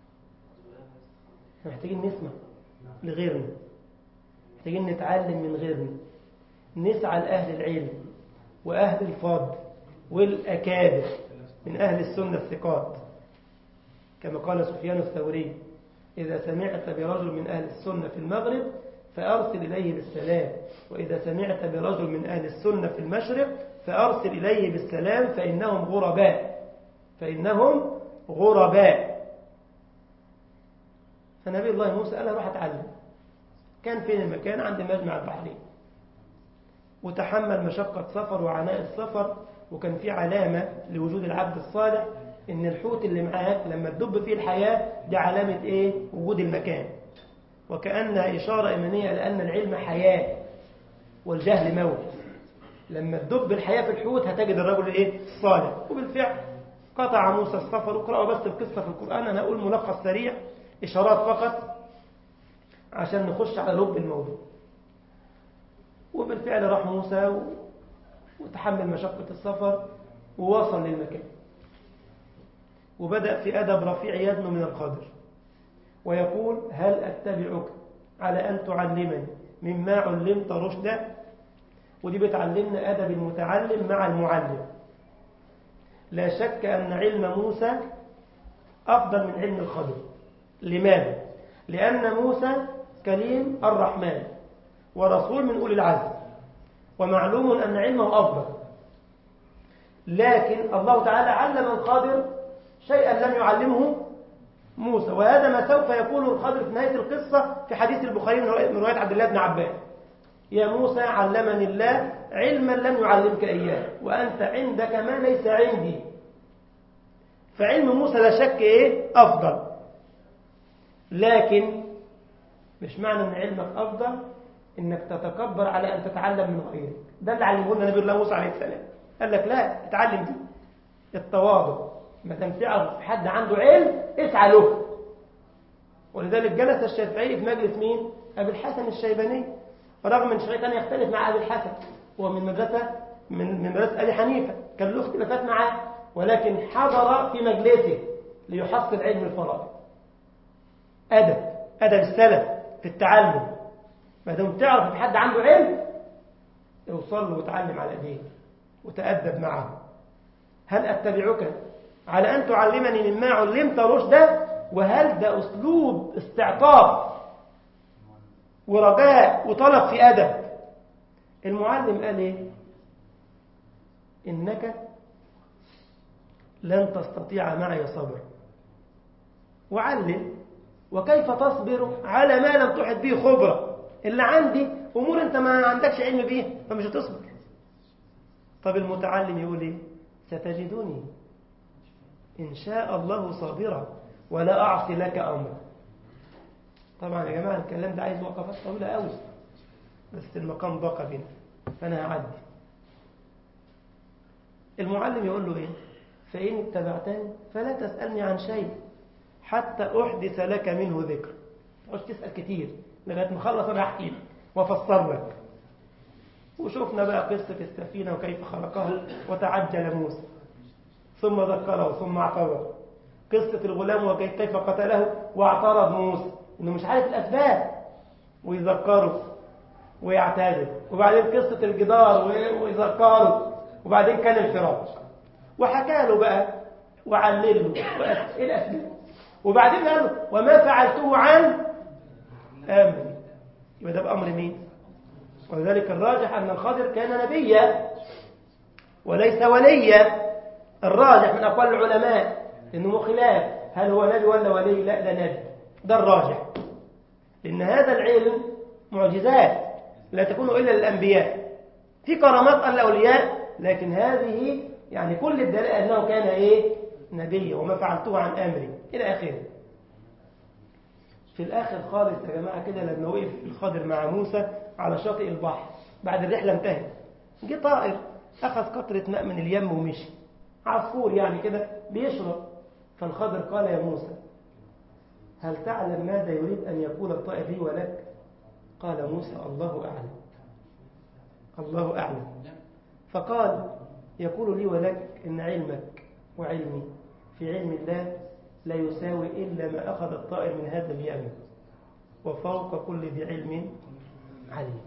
محتاجين نسمع لغيرنا، محتاجين نتعلم من غيرنا، نسعى لأهل العلم وأهل الفضل والأكابر من أهل السنة الثقات، كما قال سفيان الثوري: إذا سمعت برجل من أهل السنة في المغرب فأرسل إليه بالسلام، وإذا سمعت برجل من أهل السنة في المشرق فأرسل إليه بالسلام، فإنهم غرباء. فإنهم غرباء. فنبي الله موسى قال أروح أتعلم. كان فين المكان؟ عند مجمع البحرين، وتحمل مشقة سفر وعناء السفر، وكان في علامة لوجود العبد الصالح إن الحوت اللي معاك لما تدب فيه الحياة دي علامة إيه؟ وجود المكان، وكأنها إشارة إيمانية لأن العلم حياة والجهل موت. لما تدب الحياة في الحوت هتجد الرجل إيه؟ الصالح. وبالفعل قطع موسى السفر. وقرأوا بس القصة في القرآن، أنا أقول ملخص سريع إشارات فقط عشان نخش على لب الموضوع. وبالفعل راح موسى وتحمل مشقة السفر ووصل للمكان، وبدأ في أدب رفيع يدنو من الخضر ويقول: هل أتبعك على أن تعلمني مما علمت رشدا؟ ودي بتعلمنا أدب المتعلم مع المعلم. لا شك أن علم موسى أفضل من علم الخضر. لماذا؟ لأن موسى كليم الرحمن ورسول من أولي العزم، ومعلوم أن علمه أفضل، لكن الله تعالى علم الخضر شيئا لم يعلمه موسى. وهذا ما سوف يقوله الخضر في نهاية القصة في حديث البخاري من رواية عبد الله بن عباس: يا موسى علمني الله علما لم يعلمك إياه، وأنت عندك ما ليس عندي. فعلم موسى لا شك إيه؟ أفضل، لكن مش معنى أن علمك أفضل إنك تتكبر على أن تتعلم من غيرك. ده اللي علمه لنا نبي الله موسى عليه السلام. قال لك لا، اتعلم دي التواضع. ما دام تعرف حد عنده علم اسعى له. ولذلك جلس الشافعي في مجلس مين؟ أبي الحسن الشيباني، رغم ان الشافعي كان يختلف مع أبي الحسن، هو من مدرسة أبي حنيفة، كان له اختلافات معاه، ولكن حضر في مجلسه ليحصل علم الفرائض. أدب السلف في التعلم. ما دام تعرف ان حد عنده علم اوصل له وتعلم على ايديه وتأدب معه. هل أتبعك على أن تعلمني مما علمت رشدا؟ وهل ده أسلوب استعطاف ورجاء وطلب في أدب. المعلم قال إيه؟ إنك لن تستطيع معي صبر. وعلم وكيف تصبر على ما لم تحط به خبرة. اللي عندي أمور أنت ما عندكش علم بيها فمش هتصبر. طب المتعلم يقول إيه؟ ستجدني إن شاء الله صابرا ولا أعصي لك أمرا. طبعا يا جماعة الكلام ده عايز وقفات طويلة قوي، بس المقام ضاق بنا فأنا هعدي. المعلم يقول له إيه؟ فإن اتبعتني فلا تسألني عن شيء حتى أحدث لك منه ذكر. مش تسأل كتير لغاية ما خلص أنا أحكي لك وأفسر لك. وشوفنا بقى قصة السفينة وكيف خلقها وتعجل موسى ثم ذكره ثم اعتذر. قصة الغلام وكيف قتله واعترض موسى إنه مش عارف الأسباب ويذكره ويعتذر. وبعدين قصة الجدار ويذكره. وبعدين كان الفراش وحكى له بقى وعلل له إيه الأسباب. وبعدين قال له وما فعلته عن أمري. يبقى ده بأمر مين؟ ولذلك الراجح أن الخضر كان نبيا وليس وليا. الراجح من أقوال العلماء إنه خلاف هل هو نبي ولا ولي. لا نبي، ده الراجح، لأن هذا العلم معجزات لا تكون إلا للأنبياء. في كرامات الأولياء، لكن هذه يعني كل الدليل أنه كان إيه؟ نبيا، وما فعلته عن أمري إلى آخره. في الآخر خالص يا جماعة كده لما وقف الخضر مع موسى على شاطئ البحر بعد الرحلة انتهت، جه طائر أخذ قطرة ماء من اليم ومشي، عصفور يعني كده بيشرب. فالخضر قال يا موسى هل تعلم ماذا يريد أن يقول الطائر لي ولك؟ قال موسى الله أعلم، الله أعلم. فقال يقول لي ولك إن علمك وعلمي في علم الله لا يساوي إلا ما أخذ الطائر من هذا اليم، وفوق كل ذي علم عليم.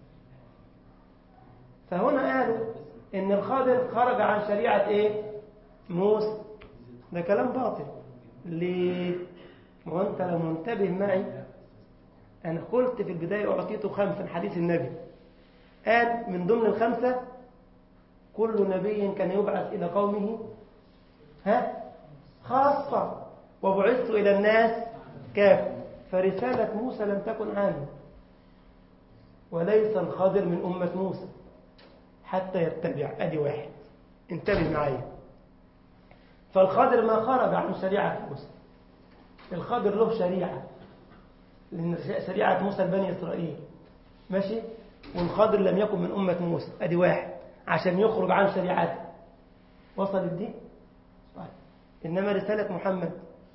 فهنا قالوا إن الخضر خرج عن شريعة إيه؟ موسى. ده كلام باطل. ليه؟ ما هو أنت لو منتبه معي، أنا قلت في البداية أعطيته 5 حديث النبي، قال من ضمن ال5 كل نبي كان يبعث إلى قومه خاصة وبعثت إلى الناس كافة. فرسالة موسى لم تكن عامة، وليس الخضر من أمة موسى حتى يتبع. أدي واحد، انتبه معي. فالخضر ما خرج عن شريعة موسى، الخضر له شريعة، لأن شريعة موسى لبني إسرائيل ماشي، والخضر لم يكن من أمة موسى. أدي واحد عشان يخرج عن شريعته. وصلت دي؟ طيب. إنما رسالة محمد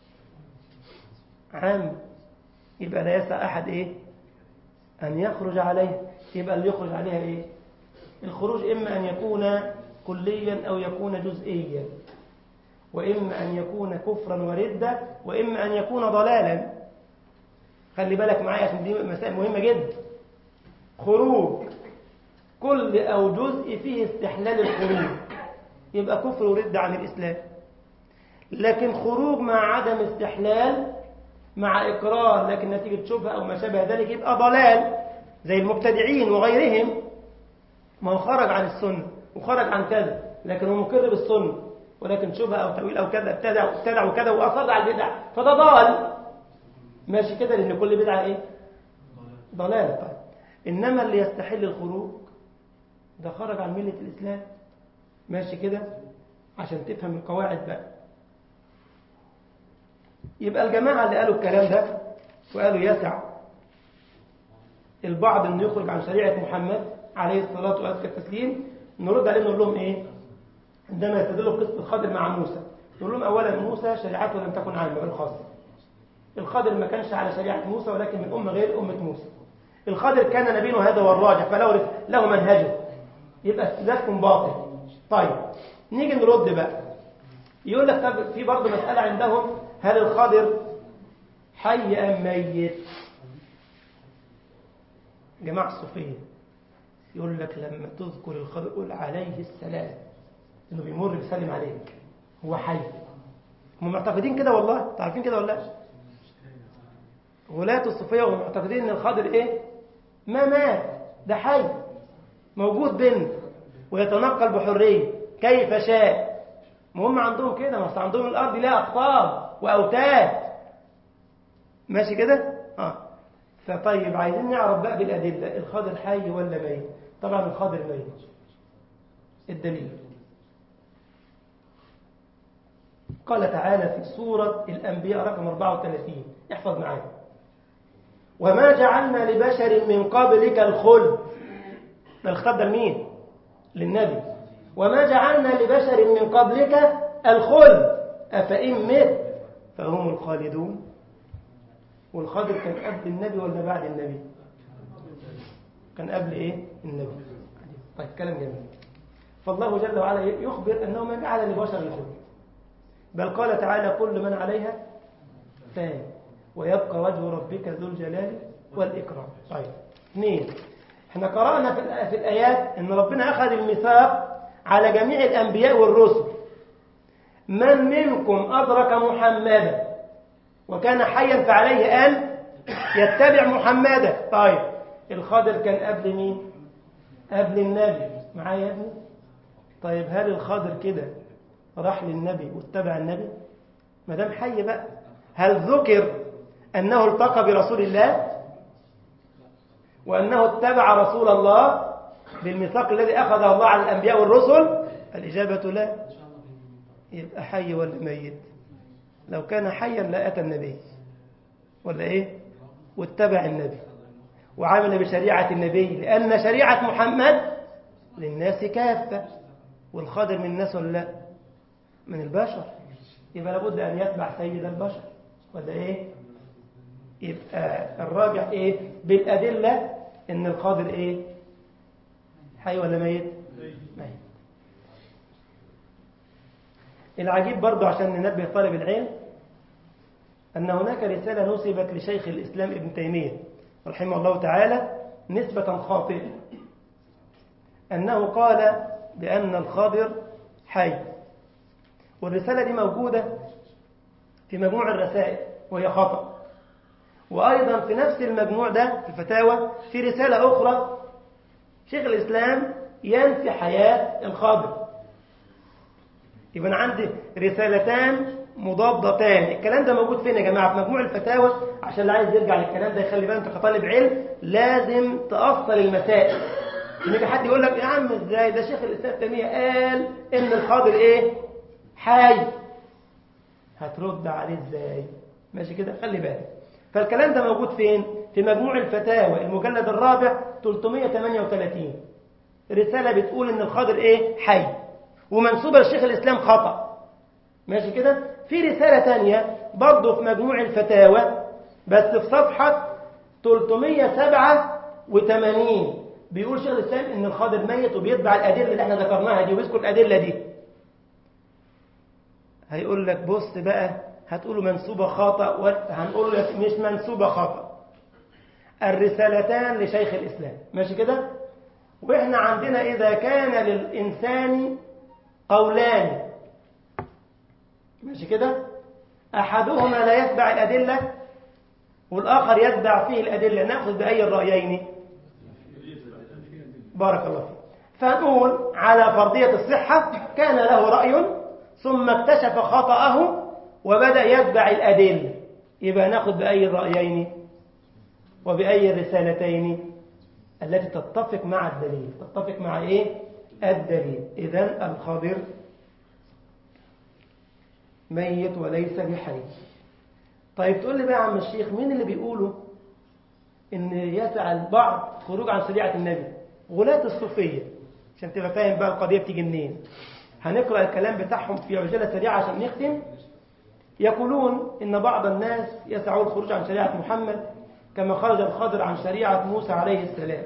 عام، يبقى لا يسع أحد إيه؟ أن يخرج عليه. يبقى اللي يخرج عليها إيه؟ الخروج إما أن يكون كليا أو يكون جزئيا، وإما أن يكون كفرا وردة، وإما أن يكون ضلالا. خلي بالك معايا عشان دي مسائل مهمة جدا. خروج كل أو جزء فيه استحلال الخروج يبقى كفر وردة عن الإسلام، لكن خروج مع عدم استحلال مع إقرار لكن نتيجة شبهة أو ما شابه ذلك يبقى ضلال، زي المبتدعين وغيرهم. ما هو خرج عن السنة وخرج عن كذا، لكن هو مقر بالسنة، ولكن شبهة أو تأويل أو كذا ابتدع وكذا وأصر على البدع، فده ضال ماشي كده، لأن كل بدعة إيه؟ ضلالة. طيب. إنما اللي يستحل الخروج ده خرج عن ملة الإسلام ماشي كده، عشان تفهم القواعد بقى. يبقى الجماعة اللي قالوا الكلام ده وقالوا يسع البعض أنه يخرج عن شريعة محمد عليه الصلاة وأزكى التسليم، نرد عليهم نقول لهم إيه؟ عندما يستدلوا قصة الخضر مع موسى نقول لهم أولا موسى شريعته لم تكن عامة بل خاصة. الخضر ما كانش على شريعة موسى ولكن من أمة غير أمة موسى. الخضر كان نبيه وهذا هو الراجح، فله له منهجه، يبقى استدلالكم باطل. طيب نيجي نرد بقى. يقول لك طب في برضه مسألة عندهم، هل الخضر حي أم ميت؟ جماعة الصوفية يقول لك لما تذكر الخضر قل عليه السلام، إنه بيمر بيسلم عليك، هو حي. هم معتقدين كده والله، تعرفين كده ولا لا؟ غلاة الصوفية وهم معتقدين إن الخضر إيه؟ ما مات، ده حي موجود بيننا ويتنقل بحرية كيف شاء. هم عندهم كده، بس عندهم الأرض لها أقطاب وأوتاد ماشي كده؟ فطيب عايزين نعرف بقى بالأدلة الخضر حي ولا ميت؟ طبعا الخضر ميت. الدليل قال تعالى في سورة الأنبياء رقم 34، احفظ معايا: وما جعلنا لبشر من قبلك الخلد. ده الخطاب ده لمين؟ للنبي. وما جعلنا لبشر من قبلك الخلد أفإن مت فهم الخالدون. والخضر كان قبل النبي ولا بعد النبي؟ كان قبل إيه؟ النبي. طيب كلام جميل. فالله جل وعلا يخبر أنه ما جعل لبشر الخلد، بل قال تعالى كل من عليها فان ويبقى وجه ربك ذو الجلال والإكرام. طيب 2، احنا قرأنا في الآيات أن ربنا أخذ الميثاق على جميع الأنبياء والرسل: من منكم أدرك محمدا وكان حيا فعليه أن يتبع محمدا. طيب الخضر كان قبل مين؟ قبل النبي. معايا يا ابني؟ طيب هل الخضر كده راح للنبي واتبع النبي؟ ما دام حي بقى. هل ذكر أنه التقى برسول الله وأنه اتبع رسول الله بالميثاق الذي أخذه الله على الأنبياء والرسل؟ الإجابة لا. يبقى حي ولا ميت؟ لو كان حيا لأتى النبي ولا إيه؟ واتبع النبي وعمل بشريعة النبي، لأن شريعة محمد للناس كافة، والخادر من الناس ولا لا؟ من البشر، يبقى لابد أن يتبع سيد البشر ولا إيه؟ يبقى الراجح إيه؟ بالأدلة إن الخادر إيه؟ حي ولا ميت؟ ميت. العجيب برضو عشان ننبه طالب العلم أن هناك رسالة نسبت لشيخ الإسلام ابن تيمية رحمه الله تعالى نسبة خاطئة، أنه قال بأن الخضر حي، والرسالة دي موجودة في مجموع الرسائل وهي خطأ. وأيضا في نفس المجموع ده في الفتاوى في رسالة أخرى شيخ الإسلام ينفي حياة الخضر. يبقى أنا عندي رسالتان مضادتان. الكلام ده موجود فين يا جماعة؟ في مجموع الفتاوى. عشان اللي عايز يرجع للكلام ده يخلي بالك، انت كطالب علم لازم تأصل المسائل. يجي حد يقول لك يا عم ازاي ده شيخ الإسلام تيمية قال ان الخضر ايه؟ حي. هترد عليه ازاي؟ ماشي كده؟ خلي بالك. فالكلام ده موجود فين؟ في مجموع الفتاوى المجلد الرابع 338. رسالة بتقول ان الخضر ايه؟ حي، ومنسوبة لشيخ الإسلام خطأ. ماشي كده؟ في رسالة تانية برضه في مجموع الفتاوى بس في صفحة 387 بيقول شيخ الإسلام إن الخضر ميت وبيتبع الأدلة اللي احنا ذكرناها دي وبيذكر الأدلة دي. هيقول لك بص بقى، هتقوله منسوبة خطأ، هنقول لك مش منسوبة خطأ، الرسالتان لشيخ الإسلام. ماشي كده؟ وإحنا عندنا إذا كان للإنسان قولان، ماشي كده، أحدهما لا يتبع الأدلة والآخر يتبع فيه الأدلة، نأخذ بأي الرأيين؟ بارك الله فيك. فنقول على فرضية الصحة كان له رأي ثم اكتشف خطأه وبدأ يتبع الأدلة، يبقى نأخذ بأي الرأيين وبأي الرسالتين؟ التي تتفق مع الدليل. تتفق مع إيه؟ الدليل. إذن الخضر ميت وليس بحي. طيب تقول لي بقى يا عم الشيخ مين اللي بيقولوا ان يسعى البعض خروج عن شريعة النبي؟ غلاة الصوفية. عشان تبقى فاهم بقى القضية بتيجي منين. هنقرأ الكلام بتاعهم في عجالة سريعة عشان نختم. يقولون ان بعض الناس يسعون الخروج عن شريعة محمد كما خرج الخضر عن شريعة موسى عليه السلام.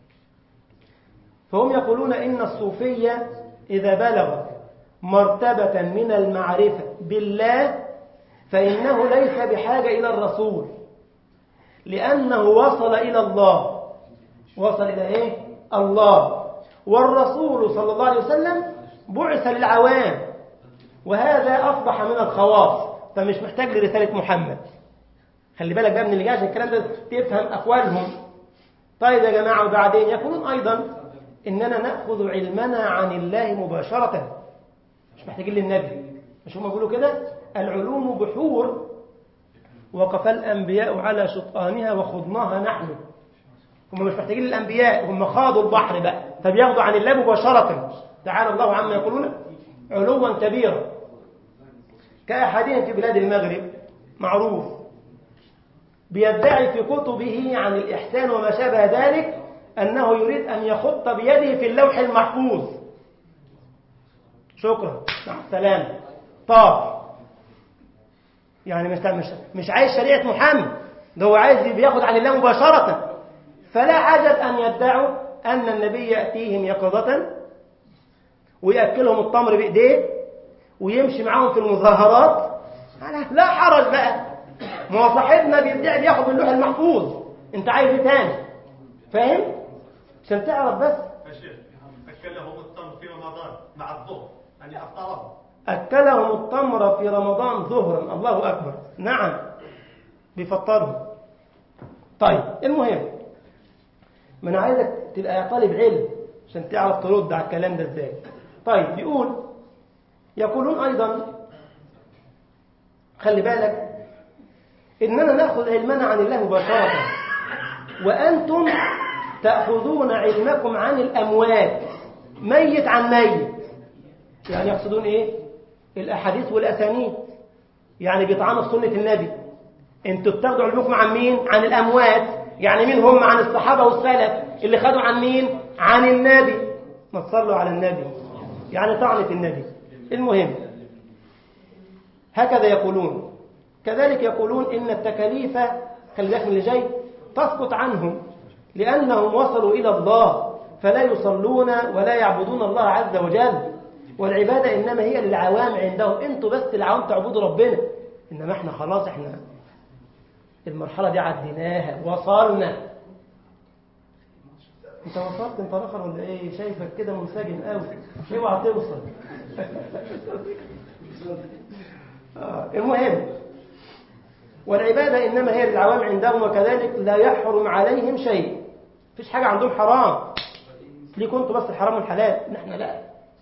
فهم يقولون ان الصوفية إذا بلغت مرتبة من المعرفة بالله فإنه ليس بحاجة إلى الرسول، لأنه وصل إلى الله. وصل إلى إيه؟ الله. والرسول صلى الله عليه وسلم بعث للعوام، وهذا أصبح من الخواص، فمش محتاج لرسالة محمد. خلي بالك بقى من اللي جاي عشان الكلام ده تفهم أقوالهم. طيب يا جماعة، وبعدين يقولون أيضا إننا نأخذ علمنا عن الله مباشرة، مش محتاجين للنبي. مش هم بيقولوا كده؟ العلوم بحور وقف الأنبياء على شطآنها وخضناها نحن. هم مش محتاجين للأنبياء، هم خاضوا البحر بقى فبياخدوا عن الله مباشرة. تعالى الله عما يقولون علوا كبيرا. كأحدهم في بلاد المغرب معروف بيدعي في كتبه عن الإحسان وما شابه ذلك أنه يريد أن يخط بيده في اللوح المحفوظ. شكرا مع السلامة طار. يعني مش عايز شريعة محمد، ده هو عايز بياخد عن الله مباشرة. فلا عجب أن يدعوا أن النبي يأتيهم يقظة ويأكلهم التمر بإيديه ويمشي معاهم في المظاهرات. لا حرج بقى، ما هو صاحبنا بيدعي بياخد من اللوح المحفوظ، انت عايز ايه تاني؟ فاهم؟ عشان تعرف بس. أكلهم التمر في رمضان مع الظهر، يعني أفطرهم. أكلهم التمر في رمضان ظهرا، الله أكبر. نعم بيفطرهم. طيب المهم، ما أنا عايزك تبقى طالب علم عشان تعرف ترد على الكلام ده ازاي. طيب يقولون أيضا خلي بالك إننا نأخذ علمنا عن الله مباشرة، وأنتم تأخذون علمكم عن الأموات، ميت عن ميت. يعني يقصدون إيه؟ الأحاديث والأسانيد، يعني بيطعنوا في سنة النبي. انتوا بتاخدوا علمكم عن مين؟ عن الأموات. يعني مين هم؟ عن الصحابة والسلف اللي خدوا عن مين؟ عن النبي. ما تصلوا على النبي، يعني طعنة النبي. المهم هكذا يقولون. كذلك يقولون إن التكاليف، خلي بالك من اللي جاي، تسقط عنهم لأنهم وصلوا إلى الله فلا يصلون ولا يعبدون الله عز وجل، والعبادة إنما هي للعوام عندهم. انتوا بس العوام تعبدوا ربنا، إنما احنا خلاص، احنا المرحلة دي عديناها، وصلنا. انت وصلت انت الاخر ولا ايه؟ شايفك كده منسجم قوي، اوعى توصل. المهم، والعبادة إنما هي للعوام عندهم، وكذلك لا يحرم عليهم شيء. مفيش حاجة عندهم حرام. ليه كنتوا بس الحرام والحلال؟ نحن لا.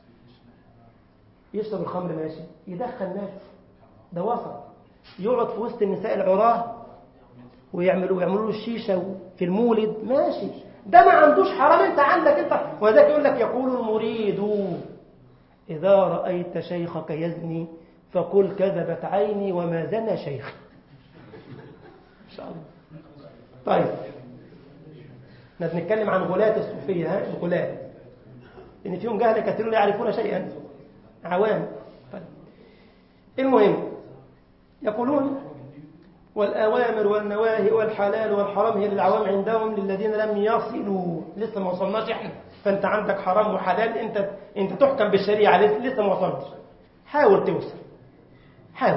يشرب الخمر ماشي، يدخل ناس، ده وصل. يقعد في وسط النساء العراه ويعملوا له الشيشة في المولد، ماشي، ده ما عندوش حرام. انت عندك انت. وذلك يقول لك يقول المريد إذا رأيت شيخك يزني فقل كذبت عيني وما زنى شيخي. إن شاء الله. طيب، احنا بنتكلم عن غلاة الصوفية، الغلاة، إن فيهم جهل كثيرون لا يعرفون شيئا، عوام. طيب. المهم، يقولون والأوامر والنواهي والحلال والحرام هي للعوام عندهم للذين لم يصلوا. لسه ما وصلناش احنا، فأنت عندك حرام وحلال، أنت تحكم بالشريعة، لسه ما وصلتش. حاول توصل، حاول.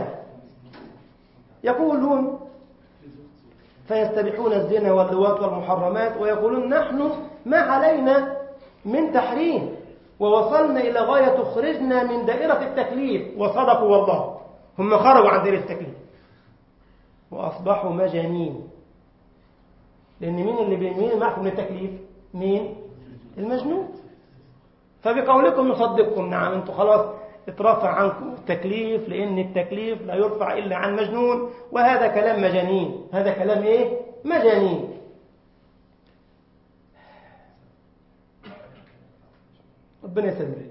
يقولون فيستبيحون الزنا واللواط والمحرمات ويقولون نحن ما علينا من تحريم ووصلنا إلى غاية تخرجنا من دائرة التكليف. وصدقوا والله، هم خرجوا عن دائرة التكليف وأصبحوا مجانين. لأن مين معكم من التكليف؟ مين؟ المجنون. فبقولكم نصدقكم، نعم، أنتم خلاص اترفع عنكم التكليف، لأن التكليف لا يرفع إلا عن مجنون، وهذا كلام مجانين. هذا كلام إيه؟ مجانين. ربنا يسلمك.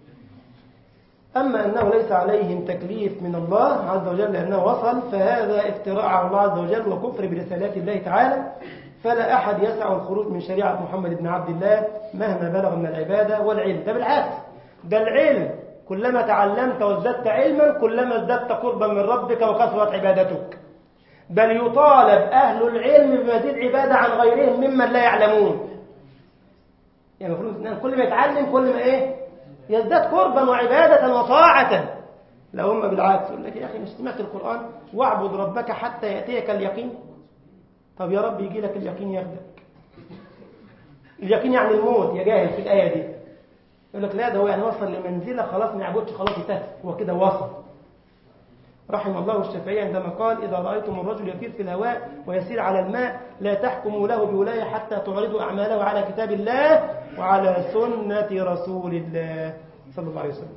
أما أنه ليس عليهم تكليف من الله عز وجل لأنه وصل، فهذا افتراء على الله عز وجل وكفر برسالات الله تعالى. فلا أحد يسع الخروج من شريعة محمد بن عبد الله مهما بلغ من العبادة والعلم. ده بالعكس، ده العلم كلما تعلمت وازددت علما كلما ازددت قربا من ربك وكثرت عبادتك. بل يطالب أهل العلم بمزيد عبادة عن غيرهم ممن لا يعلمون. يعني المفروض كل ما يتعلم كل ما إيه؟ يزداد قربا وعبادة وطاعة. لو هم بالعكس يقول لك يا أخي مش سمعت القرآن واعبد ربك حتى يأتيك اليقين. طب يا رب يجي لك اليقين ياخدك. اليقين يعني الموت يا جاهل في الآية دي. يقول لك لا، ده هو يعني وصل لمنزلة خلاص ما يعبدش، خلاص انتهى، هو كده وصل. رحم الله الشافعي عندما قال إذا رأيتم الرجل يسير في الهواء ويسير على الماء لا تحكموا له بولاية حتى تعرضوا أعماله على كتاب الله وعلى سنة رسول الله صلى الله عليه وسلم.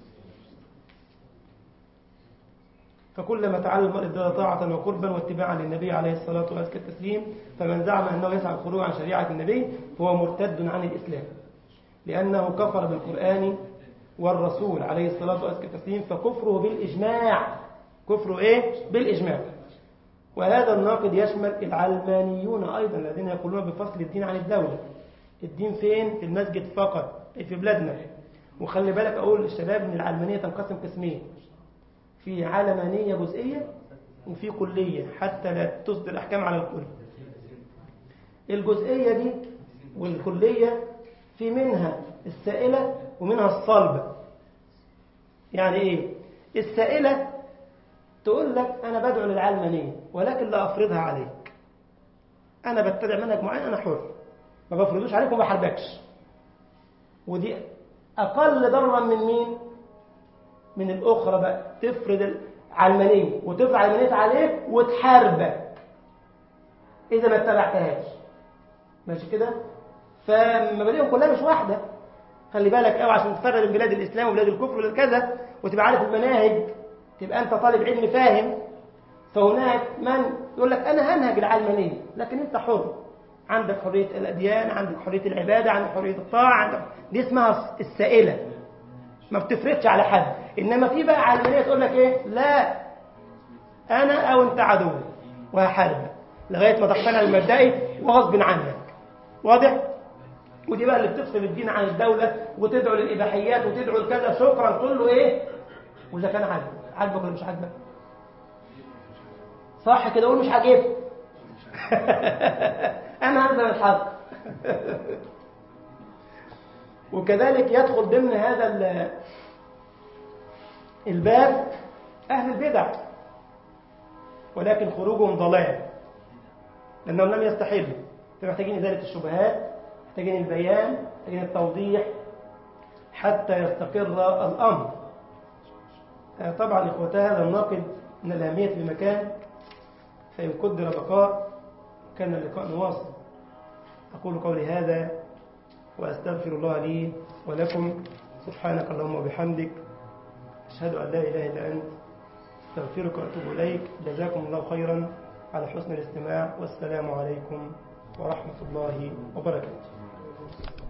فكلما تعلم المرء ازداد طاعة وقربا واتباعا للنبي عليه الصلاة وأزكى التسليم. فمن زعم أنه يسعى الخروج عن شريعة النبي فهو مرتد عن الإسلام، لأنه كفر بالقرآن والرسول عليه الصلاة وأزكى التسليم. فكفره بالإجماع، كفره إيه؟ بالإجماع. وهذا الناقض يشمل العلمانيون أيضا الذين يقولون بفصل الدين عن الدولة. الدين فين؟ في المسجد فقط في بلادنا. وخلي بالك أقول للشباب أن العلمانية تنقسم قسمين، في علمانية جزئية وفي كلية حتى لا تصدر الأحكام على الكل. الجزئية دي والكلية في منها السائلة ومنها الصلبة. يعني إيه؟ السائلة تقول لك أنا بدعو للعلمانية ولكن لا أفرضها عليك، أنا بتبع منهج معين، أنا حر، ما بفرضوش عليك وما بحاربكش. ودي أقل ضررا من مين؟ من الأخرى بقى تفرض العلمانية وتفرض علمانية عليك وتحاربك إذا ما اتبعتهاش. ماشي كده؟ فمبادئهم كلها مش واحدة. خلي بالك قوي عشان تفرق بين بلاد الإسلام وبلاد الكفر وبلاد كذا، وتبقى عارف المناهج، تبقى أنت طالب علم فاهم. فهناك من يقول لك أنا هنهج العلمانية، لكن أنت حر، عندك حرية الأديان، عندك حرية العبادة، عندك حرية الطاعة، عندك دي اسمها السائلة. ما بتفرضش على حد. إنما في بقى علمانية تقول لك إيه؟ لا، أنا أو أنت عدو وهحاربك لغاية ما تقتنع المبدئي وغصب عنك. واضح؟ ودي بقى اللي بتفصل الدين عن الدولة وتدعو للإباحيات وتدعو لكذا. شكرا كله إيه؟ وإذا كان عاجبك ولا مش عاجبك؟ صح كده؟ قول مش عاجبك. أنا هذا الحق. وكذلك يدخل ضمن هذا الباب أهل البدع، ولكن خروجهم ضلال لأنهم لم يستحلوا، فمحتاجين إزالة الشبهات، محتاجين البيان، محتاجين التوضيح حتى يستقر الأمر. طبعا إخوتي هذا الناقد من الأهمية بمكان، فإن قدر بقاء كان اللقاء نواصل. أقول قولي هذا وأستغفر الله لي ولكم. سبحانك اللهم وبحمدك، أشهد أن لا إله إلا أنت، أستغفرك وأتوب إليك. جزاكم الله خيرا على حسن الاستماع، والسلام عليكم ورحمة الله وبركاته.